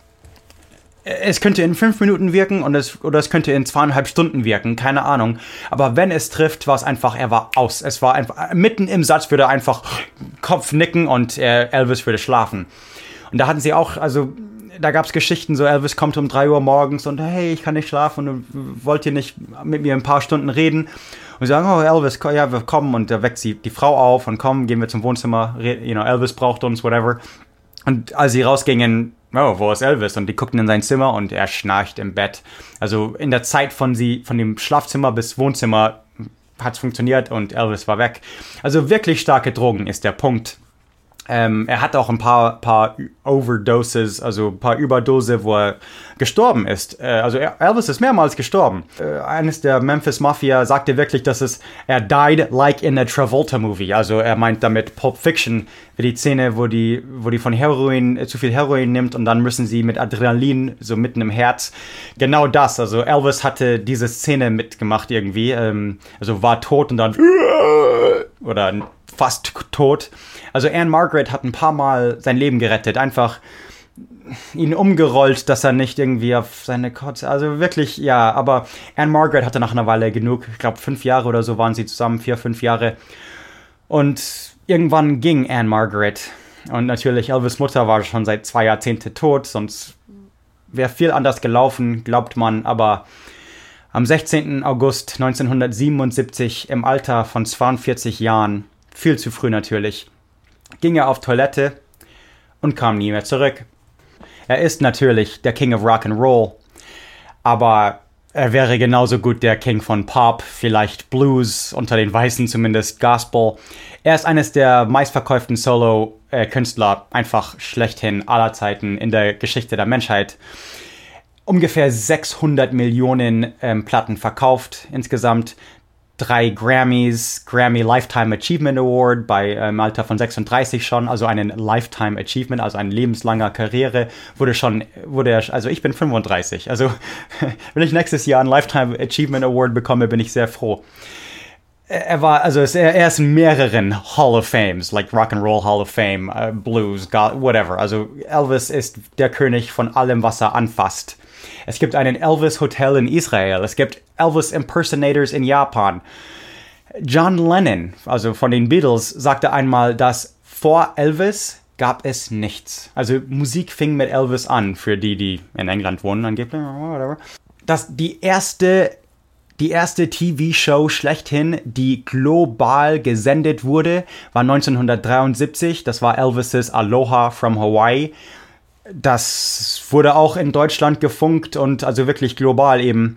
es könnte in fünf Minuten wirken und es, oder es könnte in zweieinhalb Stunden wirken, keine Ahnung. Aber wenn es trifft, war es einfach, er war aus. Es war einfach, mitten im Satz würde er einfach Kopf nicken und äh, Elvis würde schlafen. Und da hatten sie auch, also da gab es Geschichten, so Elvis kommt um drei Uhr morgens und hey, ich kann nicht schlafen und wollt ihr nicht mit mir ein paar Stunden reden? Und sie sagen, oh Elvis, ja, wir kommen und da weckt sie die Frau auf und kommen, gehen wir zum Wohnzimmer, you know, Elvis braucht uns, whatever. Und als sie rausgingen, oh, wo ist Elvis? Und die guckten in sein Zimmer und er schnarcht im Bett. Also in der Zeit von sie, von dem Schlafzimmer bis Wohnzimmer hat es funktioniert und Elvis war weg. Also wirklich starke Drogen ist der Punkt. Ähm, er hat auch ein paar, paar Overdoses, also ein paar Überdose, wo er gestorben ist. Äh, also Elvis ist mehrmals gestorben. Äh, eines der Memphis Mafia sagte wirklich, dass es, er died like in a Travolta-Movie. Also er meint damit Pulp Fiction, wie die Szene, wo die, wo die von Heroin, äh, zu viel Heroin nimmt und dann müssen sie mit Adrenalin, so mitten im Herz. Genau das, also Elvis hatte diese Szene mitgemacht irgendwie. Ähm, also war tot und dann oder fast tot. Also Anne Margaret hat ein paar Mal sein Leben gerettet, einfach ihn umgerollt, dass er nicht irgendwie auf seine Kotze, also wirklich, ja, aber Anne Margaret hatte nach einer Weile genug, ich glaube fünf Jahre oder so waren sie zusammen, vier, fünf Jahre und irgendwann ging Anne Margaret und natürlich Elvis' Mutter war schon seit zwei Jahrzehnten tot, sonst wäre viel anders gelaufen, glaubt man, aber am sechzehnten August neunzehnhundertsiebenundsiebzig im Alter von zweiundvierzig Jahren, viel zu früh natürlich, ging er auf Toilette und kam nie mehr zurück. Er ist natürlich der King of Rock'n'Roll, aber er wäre genauso gut der King von Pop, vielleicht Blues, unter den Weißen zumindest Gospel. Er ist eines der meistverkauften Solo-Künstler, einfach schlechthin aller Zeiten in der Geschichte der Menschheit. Ungefähr sechshundert Millionen ähm, Platten verkauft insgesamt. Drei Grammys, Grammy Lifetime Achievement Award bei ähm, Alter von sechsunddreißig schon, also einen Lifetime Achievement, also eine lebenslanger Karriere, wurde schon, wurde er, also ich bin fünfunddreißig, also wenn ich nächstes Jahr einen Lifetime Achievement Award bekomme, bin ich sehr froh. Er war, also er, er ist in mehreren Hall of Fames, like Rock'n'Roll Hall of Fame, uh, Blues, God, whatever, also Elvis ist der König von allem, was er anfasst. Es gibt einen Elvis Hotel in Israel. Es gibt Elvis Impersonators in Japan. John Lennon, also von den Beatles, sagte einmal, dass vor Elvis gab es nichts. Also Musik fing mit Elvis an, für die, die in England wohnen, angeblich, whatever. Das, die erste, die erste T V-Show schlechthin, die global gesendet wurde, war neunzehnhundertdreiundsiebzig. Das war Elvis' Aloha from Hawaii. Das wurde auch in Deutschland gefunkt und also wirklich global eben.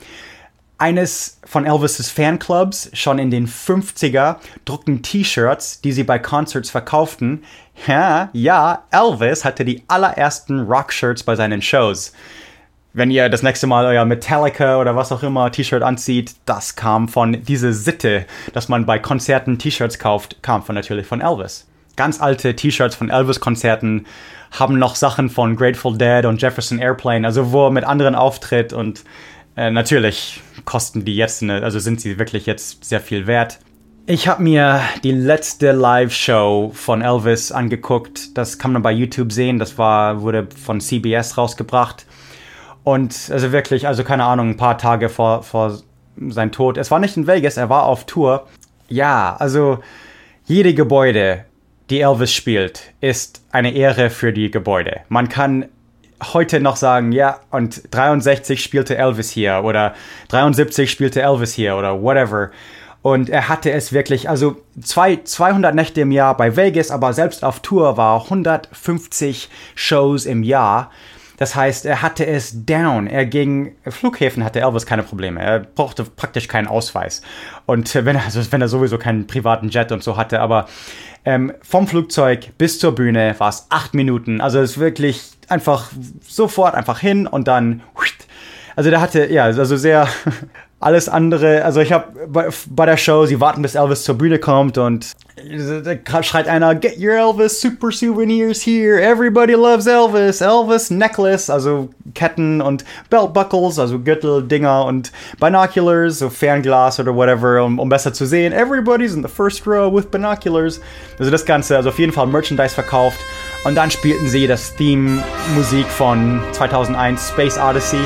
Eines von Elvis' Fanclubs, schon in den fünfziger, druckten T-Shirts, die sie bei Concerts verkauften. Ja, ja, Elvis hatte die allerersten Rock-Shirts bei seinen Shows. Wenn ihr das nächste Mal euer Metallica oder was auch immer T-Shirt anzieht, das kam von dieser Sitte, dass man bei Konzerten T-Shirts kauft, kam von natürlich von Elvis. Ganz alte T-Shirts von Elvis-Konzerten haben noch Sachen von Grateful Dead und Jefferson Airplane, also wo er mit anderen auftritt und äh, natürlich kosten die jetzt, eine, also sind sie wirklich jetzt sehr viel wert. Ich habe mir die letzte Live-Show von Elvis angeguckt, das kann man bei YouTube sehen, das war, wurde von C B S rausgebracht und also wirklich, also keine Ahnung, ein paar Tage vor, vor seinem Tod. Es war nicht in Vegas, er war auf Tour. Ja, also jede Gebäude, die Elvis spielt, ist eine Ehre für die Gebäude. Man kann heute noch sagen, ja, und dreiundsechzig spielte Elvis hier oder dreiundsiebzig spielte Elvis hier oder whatever. Und er hatte es wirklich, also zwei, zweihundert Nächte im Jahr bei Vegas, aber selbst auf Tour war hundertfünfzig Shows im Jahr. Das heißt, er hatte es down. Er ging, Flughäfen hatte Elvis keine Probleme. Er brauchte praktisch keinen Ausweis. Und wenn er, also wenn er sowieso keinen privaten Jet und so hatte, aber ähm, vom Flugzeug bis zur Bühne war es acht Minuten. Also es ist wirklich einfach sofort einfach hin und dann, also der hatte, ja, also sehr, alles andere, also ich habe bei, bei der Show, sie warten bis Elvis zur Bühne kommt und da schreit einer, get your Elvis super souvenirs here, everybody loves Elvis, Elvis necklace, also Ketten und belt buckles, also Gürteldinger und binoculars, so Fernglas oder whatever, um, um besser zu sehen, everybody's in the first row with binoculars, also das Ganze, also auf jeden Fall Merchandise verkauft und dann spielten sie das Theme-Musik von zweitausendeins, Space Odyssey.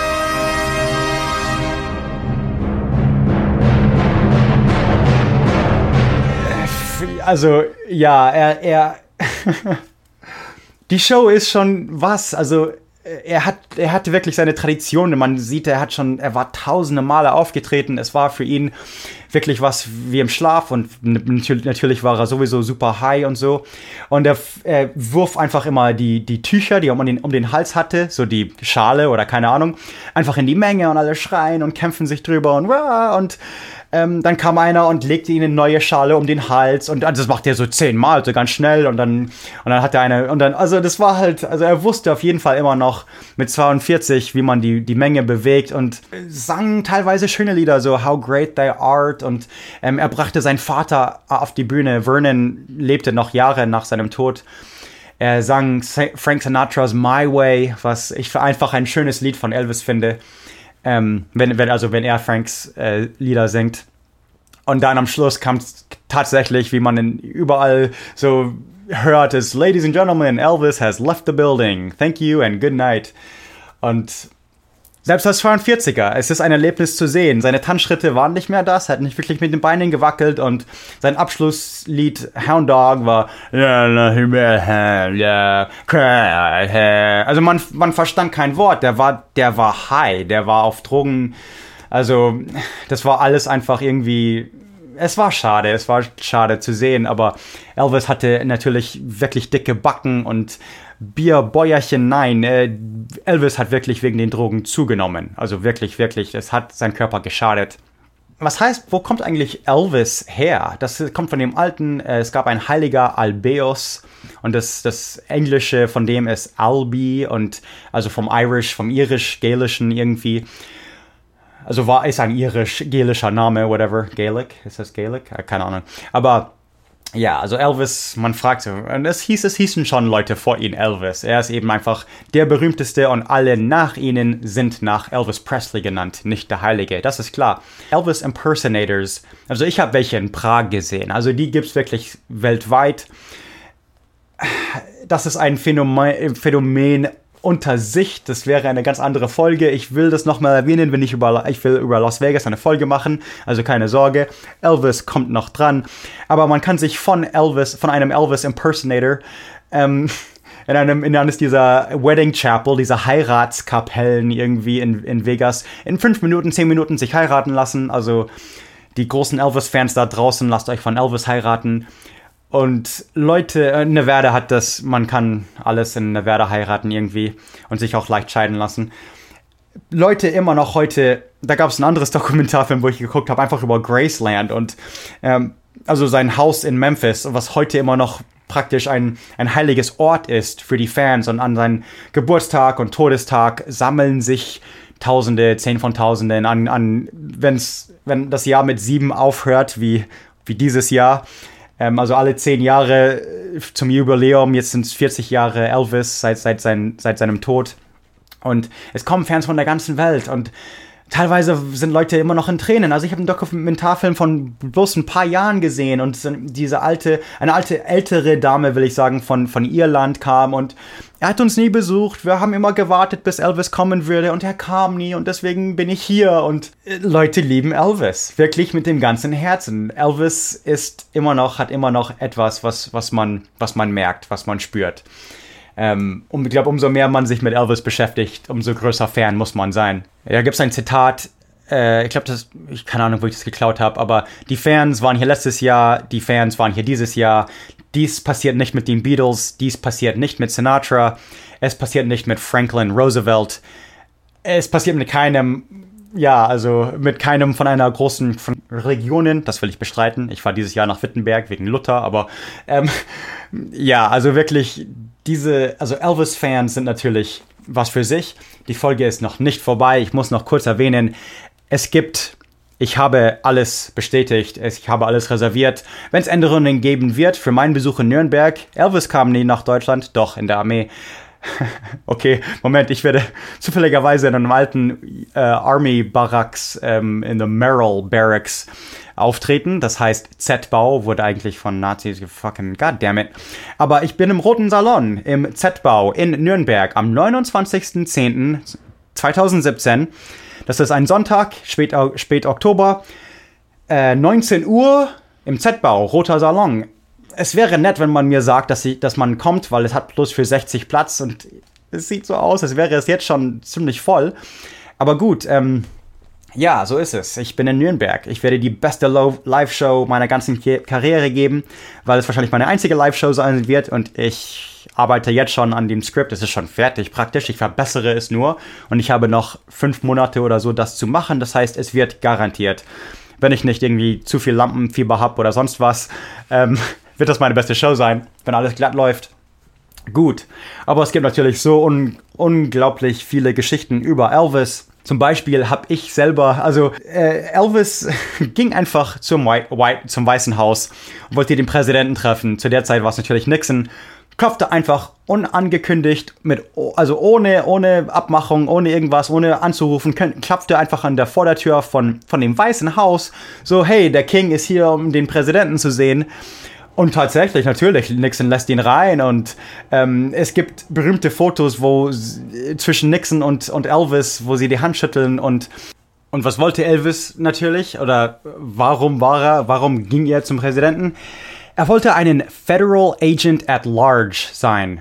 Also, ja, er, er, die Show ist schon was, also, er hat, er hatte wirklich seine Tradition, man sieht, er hat schon, er war tausende Male aufgetreten, es war für ihn wirklich was wie im Schlaf und natürlich war er sowieso super high und so. Und er, er wirft einfach immer die, die Tücher, die er um den, um den Hals hatte, so die Schale oder keine Ahnung, einfach in die Menge und alle schreien und kämpfen sich drüber und und ähm, dann kam einer und legte ihnen eine neue Schale um den Hals und das macht er so zehnmal, so ganz schnell und dann, und dann hat er eine, und dann, also das war halt, also er wusste auf jeden Fall immer noch mit zweiundvierzig, wie man die, die Menge bewegt und sang teilweise schöne Lieder, so How Great Thou Art und ähm, er brachte seinen Vater auf die Bühne. Vernon lebte noch Jahre nach seinem Tod. Er sang Frank Sinatras My Way, was ich für einfach ein schönes Lied von Elvis finde. Ähm, wenn, wenn, also wenn er Franks äh, Lieder singt. Und dann am Schluss kam tatsächlich, wie man in, überall so hört, ist Ladies and Gentlemen, Elvis has left the building. Thank you and good night. Und selbst als zweiundvierziger, es ist ein Erlebnis zu sehen. Seine Tanzschritte waren nicht mehr das, hat nicht wirklich mit den Beinen gewackelt und sein Abschlusslied Hound Dog war also man, man verstand kein Wort, der war, der war high, der war auf Drogen, also das war alles einfach irgendwie, es war schade, es war schade zu sehen, aber Elvis hatte natürlich wirklich dicke Backen und Bierbäuerchen, nein, äh, Elvis hat wirklich wegen den Drogen zugenommen. Also wirklich, wirklich, es hat seinen Körper geschadet. Was heißt, wo kommt eigentlich Elvis her? Das kommt von dem alten, äh, es gab ein heiliger Albeus und das, das Englische von dem ist Albi und also vom Irish, vom Irisch-Gälischen irgendwie. Also war, ist ein irisch-gälischer Name, whatever, Gaelic, ist das Gaelic? Keine Ahnung. Aber ja, also Elvis, man fragt sich, und es hieß, es hießen schon Leute vor ihm Elvis. Er ist eben einfach der berühmteste und alle nach ihnen sind nach Elvis Presley genannt, nicht der Heilige, das ist klar. Elvis Impersonators, also ich habe welche in Prag gesehen, also die gibt's wirklich weltweit. Das ist ein Phänomen, Phänomen unter sich, das wäre eine ganz andere Folge. Ich will das nochmal erwähnen, wenn ich über, ich will über Las Vegas eine Folge machen, also keine Sorge, Elvis kommt noch dran, aber man kann sich von Elvis, von einem Elvis Impersonator, ähm, in einem, in eines dieser Wedding Chapel, dieser Heiratskapellen irgendwie in, in Vegas, in fünf Minuten, zehn Minuten sich heiraten lassen, also die großen Elvis-Fans da draußen, lasst euch von Elvis heiraten. Und Leute, Nevada hat das, man kann alles in Nevada heiraten irgendwie und sich auch leicht scheiden lassen. Leute immer noch heute, da gab es ein anderes Dokumentarfilm, wo ich geguckt habe, einfach über Graceland und ähm, also sein Haus in Memphis, was heute immer noch praktisch ein, ein heiliges Ort ist für die Fans und an seinem Geburtstag und Todestag sammeln sich Tausende, Zehn von Tausenden an, an wenn's, wenn das Jahr mit sieben aufhört, wie, wie dieses Jahr. Also alle zehn Jahre zum Jubiläum, jetzt sind es vierzig Jahre Elvis seit, seit, sein, seit seinem Tod. Und es kommen Fans von der ganzen Welt und teilweise sind Leute immer noch in Tränen. Also ich habe einen Dokumentarfilm von bloß ein paar Jahren gesehen und diese alte, eine alte, ältere Dame, will ich sagen, von, von Irland kam und er hat uns nie besucht. Wir haben immer gewartet, bis Elvis kommen würde und er kam nie und deswegen bin ich hier und Leute lieben Elvis. Wirklich mit dem ganzen Herzen. Elvis ist immer noch, hat immer noch etwas, was, was man, was man merkt, was man spürt. Ähm, und ich glaube, umso mehr man sich mit Elvis beschäftigt, umso größer Fan muss man sein. Da gibt es ein Zitat, äh, ich glaube, das, ich keine Ahnung, wo ich das geklaut habe, aber die Fans waren hier letztes Jahr, die Fans waren hier dieses Jahr. Dies passiert nicht mit den Beatles, dies passiert nicht mit Sinatra, es passiert nicht mit Franklin Roosevelt, es passiert mit keinem, ja, also mit keinem von einer großen von Regionen, das will ich bestreiten. Ich fahre dieses Jahr nach Wittenberg wegen Luther, aber ähm, ja, also wirklich diese, also Elvis-Fans sind natürlich was für sich. Die Folge ist noch nicht vorbei, ich muss noch kurz erwähnen, es gibt... Ich habe alles bestätigt, ich habe alles reserviert. Wenn es Änderungen geben wird für meinen Besuch in Nürnberg, Elvis kam nie nach Deutschland, doch in der Armee. Okay, Moment, ich werde zufälligerweise in einem alten äh, Army-Barracks, ähm, in der Merrill Barracks auftreten. Das heißt, Z-Bau wurde eigentlich von Nazis fucking goddammit. Aber ich bin im Roten Salon im Z-Bau in Nürnberg am neunundzwanzigsten zehnten zweitausendsiebzehn. Das ist ein Sonntag, spät, spät Oktober, äh, neunzehn Uhr im Z-Bau, Roter Salon. Es wäre nett, wenn man mir sagt, dass, ich, dass man kommt, weil es hat bloß für sechzig Platz und es sieht so aus, als wäre es jetzt schon ziemlich voll. Aber gut, ähm, Ja, so ist es. Ich bin in Nürnberg. Ich werde die beste Live-Show meiner ganzen Karriere geben, weil es wahrscheinlich meine einzige Live-Show sein wird und ich arbeite jetzt schon an dem Skript. Es ist schon fertig praktisch. Ich verbessere es nur und ich habe noch fünf Monate oder so, das zu machen. Das heißt, es wird garantiert, wenn ich nicht irgendwie zu viel Lampenfieber habe oder sonst was, ähm, wird das meine beste Show sein, wenn alles glatt läuft. Gut, aber es gibt natürlich so un- unglaublich viele Geschichten über Elvis. Zum Beispiel habe ich selber, also äh, Elvis ging einfach zum, White, White, zum Weißen Haus und wollte den Präsidenten treffen. Zu der Zeit war es natürlich Nixon. Klopfte einfach unangekündigt, mit, also ohne, ohne Abmachung, ohne irgendwas, ohne anzurufen, klopfte einfach an der Vordertür von, von dem Weißen Haus. So, hey, der King ist hier, um den Präsidenten zu sehen. Und tatsächlich, natürlich, Nixon lässt ihn rein und ähm, es gibt berühmte Fotos, wo zwischen Nixon und, und Elvis, wo sie die Hand schütteln und und was wollte Elvis natürlich oder warum war er, warum ging er zum Präsidenten? Er wollte einen Federal Agent at Large sein.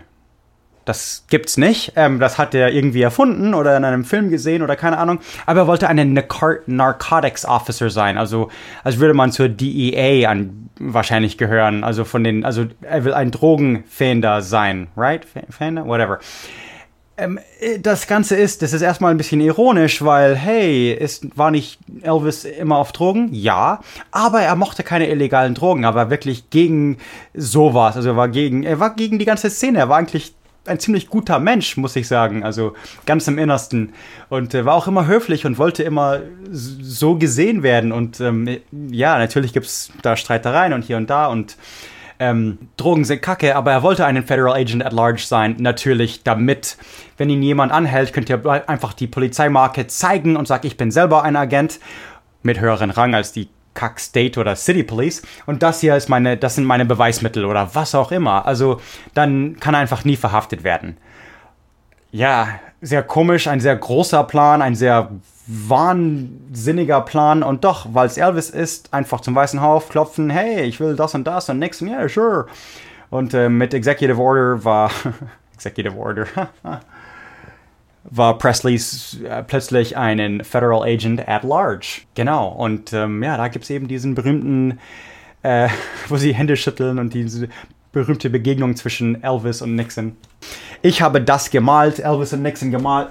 Das gibt's nicht. Ähm, das hat er irgendwie erfunden oder in einem Film gesehen oder keine Ahnung. Aber er wollte einen Nar- Narcotics Officer sein. Also als würde man zur D E A an, wahrscheinlich gehören. Also von den, also er will ein Drogenfähnder sein, right? Fähnder? Whatever. Ähm, das Ganze ist, das ist erstmal ein bisschen ironisch, weil, hey, ist, war nicht Elvis immer auf Drogen? Ja, aber er mochte keine illegalen Drogen. Er war wirklich gegen sowas. Also er war gegen, er war gegen die ganze Szene. Er war eigentlich ein ziemlich guter Mensch, muss ich sagen, also ganz im Innersten und äh, war auch immer höflich und wollte immer so gesehen werden und ähm, ja, natürlich gibt's da Streitereien und hier und da und ähm, Drogen sind kacke, aber er wollte einen Federal Agent at Large sein, natürlich, damit, wenn ihn jemand anhält, könnt ihr einfach die Polizeimarke zeigen und sagen, ich bin selber ein Agent mit höheren Rang als die Kack State oder City Police und das hier ist meine, das sind meine Beweismittel oder was auch immer. Also dann kann er einfach nie verhaftet werden. Ja, sehr komisch, ein sehr großer Plan, ein sehr wahnsinniger Plan und doch, weil es Elvis ist, einfach zum Weißen Haus klopfen, hey, ich will das und das und Nixon, yeah, sure. Und äh, mit Executive Order war Executive Order war Presley äh, plötzlich einen Federal Agent at Large. Genau, und ähm, ja, da gibt es eben diesen berühmten, äh, wo sie Hände schütteln und diese berühmte Begegnung zwischen Elvis und Nixon. Ich habe das gemalt, Elvis und Nixon gemalt.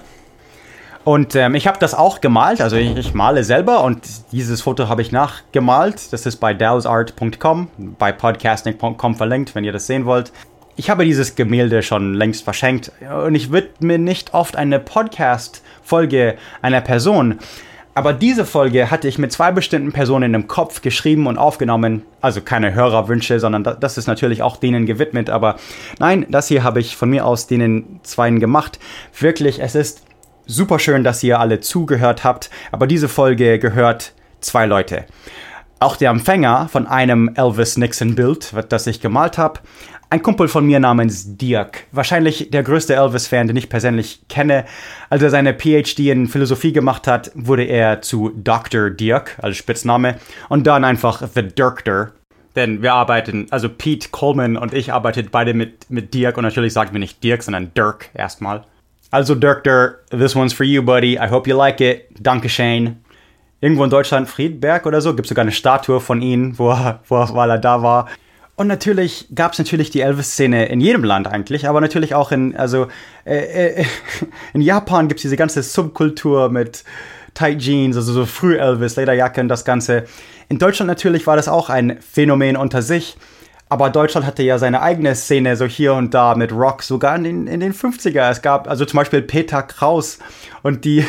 Und ähm, ich habe das auch gemalt, also ich, ich male selber und dieses Foto habe ich nachgemalt. Das ist bei dowsart punkt com, bei podcasting punkt com verlinkt, wenn ihr das sehen wollt. Ich habe dieses Gemälde schon längst verschenkt und ich widme nicht oft eine Podcast-Folge einer Person. Aber diese Folge hatte ich mit zwei bestimmten Personen im Kopf geschrieben und aufgenommen. Also keine Hörerwünsche, sondern das ist natürlich auch denen gewidmet. Aber nein, das hier habe ich von mir aus denen zweien gemacht. Wirklich, es ist super schön, dass ihr alle zugehört habt. Aber diese Folge gehört zwei Leute. Auch der Empfänger von einem Elvis-Nixon-Bild, das ich gemalt habe. Ein Kumpel von mir namens Dirk, wahrscheinlich der größte Elvis-Fan, den ich persönlich kenne. Als er seine P H D in Philosophie gemacht hat, wurde er zu Doktor Dirk als Spitzname und dann einfach The Dirkter. Denn wir arbeiten, also Pete Coleman und ich arbeiten beide mit, mit Dirk und natürlich sagen wir nicht Dirk, sondern Dirk erstmal. Also Dirkter, this one's for you, buddy. I hope you like it. Danke, Shane. Irgendwo in Deutschland, Friedberg oder so, gibt es sogar eine Statue von ihm, wo er, wo er, weil er da war. Und natürlich gab es natürlich die Elvis-Szene in jedem Land eigentlich, aber natürlich auch in, also äh, äh, in Japan gibt es diese ganze Subkultur mit Tight Jeans, also so früh Elvis, Lederjacke und das Ganze. In Deutschland natürlich war das auch ein Phänomen unter sich, aber Deutschland hatte ja seine eigene Szene, so hier und da mit Rock, sogar in den, in den fünfziger. Es gab also zum Beispiel Peter Kraus und die,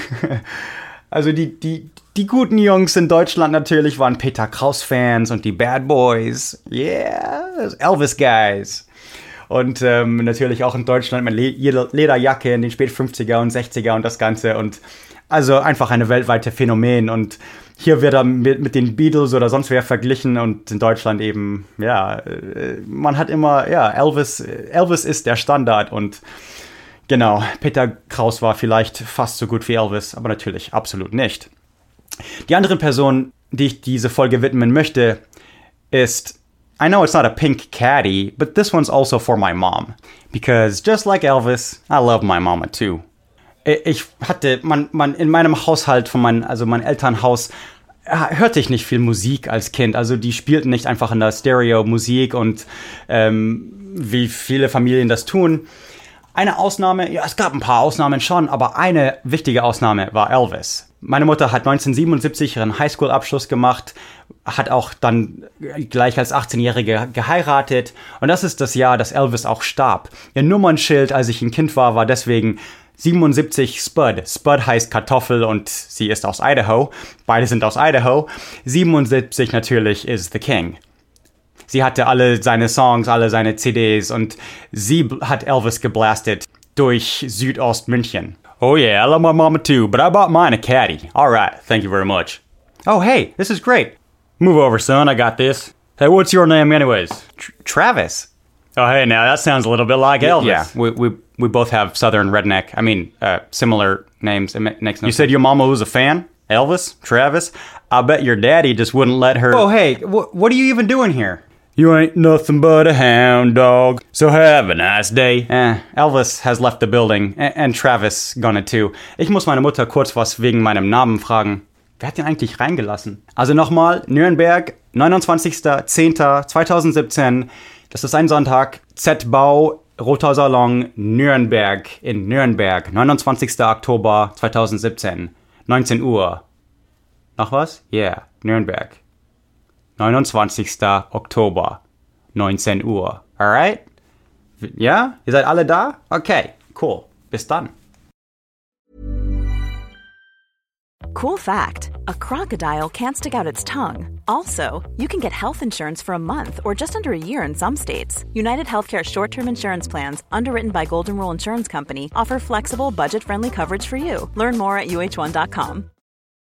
also die, die, Die guten Jungs in Deutschland natürlich waren Peter Kraus-Fans und die Bad Boys. Yeah, Elvis Guys. Und ähm, natürlich auch in Deutschland mit Le- Lederjacke in den Spät-fünfziger und sechziger und das Ganze. Und also einfach eine weltweite Phänomen. Und hier wird er mit, mit den Beatles oder sonst wer verglichen. Und in Deutschland eben, ja, man hat immer, ja, Elvis, Elvis ist der Standard. Und genau, Peter Kraus war vielleicht fast so gut wie Elvis, aber natürlich absolut nicht. Die andere Person, die ich diese Folge widmen möchte, ist, I know it's not a pink caddy, but this one's also for my mom. Because just like Elvis, I love my mama too. Ich hatte, man, man, in meinem Haushalt, von meinem, also mein Elternhaus, hörte ich nicht viel Musik als Kind. Also die spielten nicht einfach in der Stereo Musik und ähm, wie viele Familien das tun. Eine Ausnahme, ja, es gab ein paar Ausnahmen schon, aber eine wichtige Ausnahme war Elvis. Meine Mutter hat neunzehnhundertsiebenundsiebzig ihren Highschool-Abschluss gemacht, hat auch dann gleich als achtzehnjährige geheiratet. Und das ist das Jahr, dass Elvis auch starb. Ihr Nummernschild, als ich ein Kind war, war deswegen siebenundsiebzig Spud. Spud heißt Kartoffel und sie ist aus Idaho. Beide sind aus Idaho. siebenundsiebzig natürlich ist The King. Sie hatte alle seine Songs, alle seine C Ds und sie hat Elvis geblastet durch Südostmünchen. Oh yeah, I love my mama too, but I bought mine a caddy. All right, thank you very much. Oh hey, this is great. Move over, son, I got this. Hey, what's your name anyways? Tr- Travis. Oh hey, now that sounds a little bit like Elvis. Yeah, we we we both have southern redneck. I mean, uh, similar names. It makes no sense. You said your mama was a fan? Elvis? Travis? I bet your daddy just wouldn't let her... Oh hey, wh- what are you even doing here? You ain't nothing but a hound dog, so have a nice day. Eh, Elvis has left the building, and Travis gonna too. Ich muss meine Mutter kurz was wegen meinem Namen fragen. Wer hat den eigentlich reingelassen? Also nochmal, Nürnberg, neunundzwanzigster zehnter zweitausendsiebzehn. Das ist ein Sonntag. Z-Bau, Roter Salon, Nürnberg in Nürnberg. neunundzwanzigster Oktober zweitausendsiebzehn. neunzehn Uhr. Noch was? Yeah, Nürnberg. neunundzwanzigster Oktober, neunzehn Uhr. Alright? Ja? Ihr seid alle da? Okay, cool. Bis dann. Cool fact, a crocodile can't stick out its tongue. Also, you can get health insurance for a month or just under a year in some states. United Healthcare short-term insurance plans, underwritten by Golden Rule Insurance Company, offer flexible, budget-friendly coverage for you. Learn more at U H one dot com.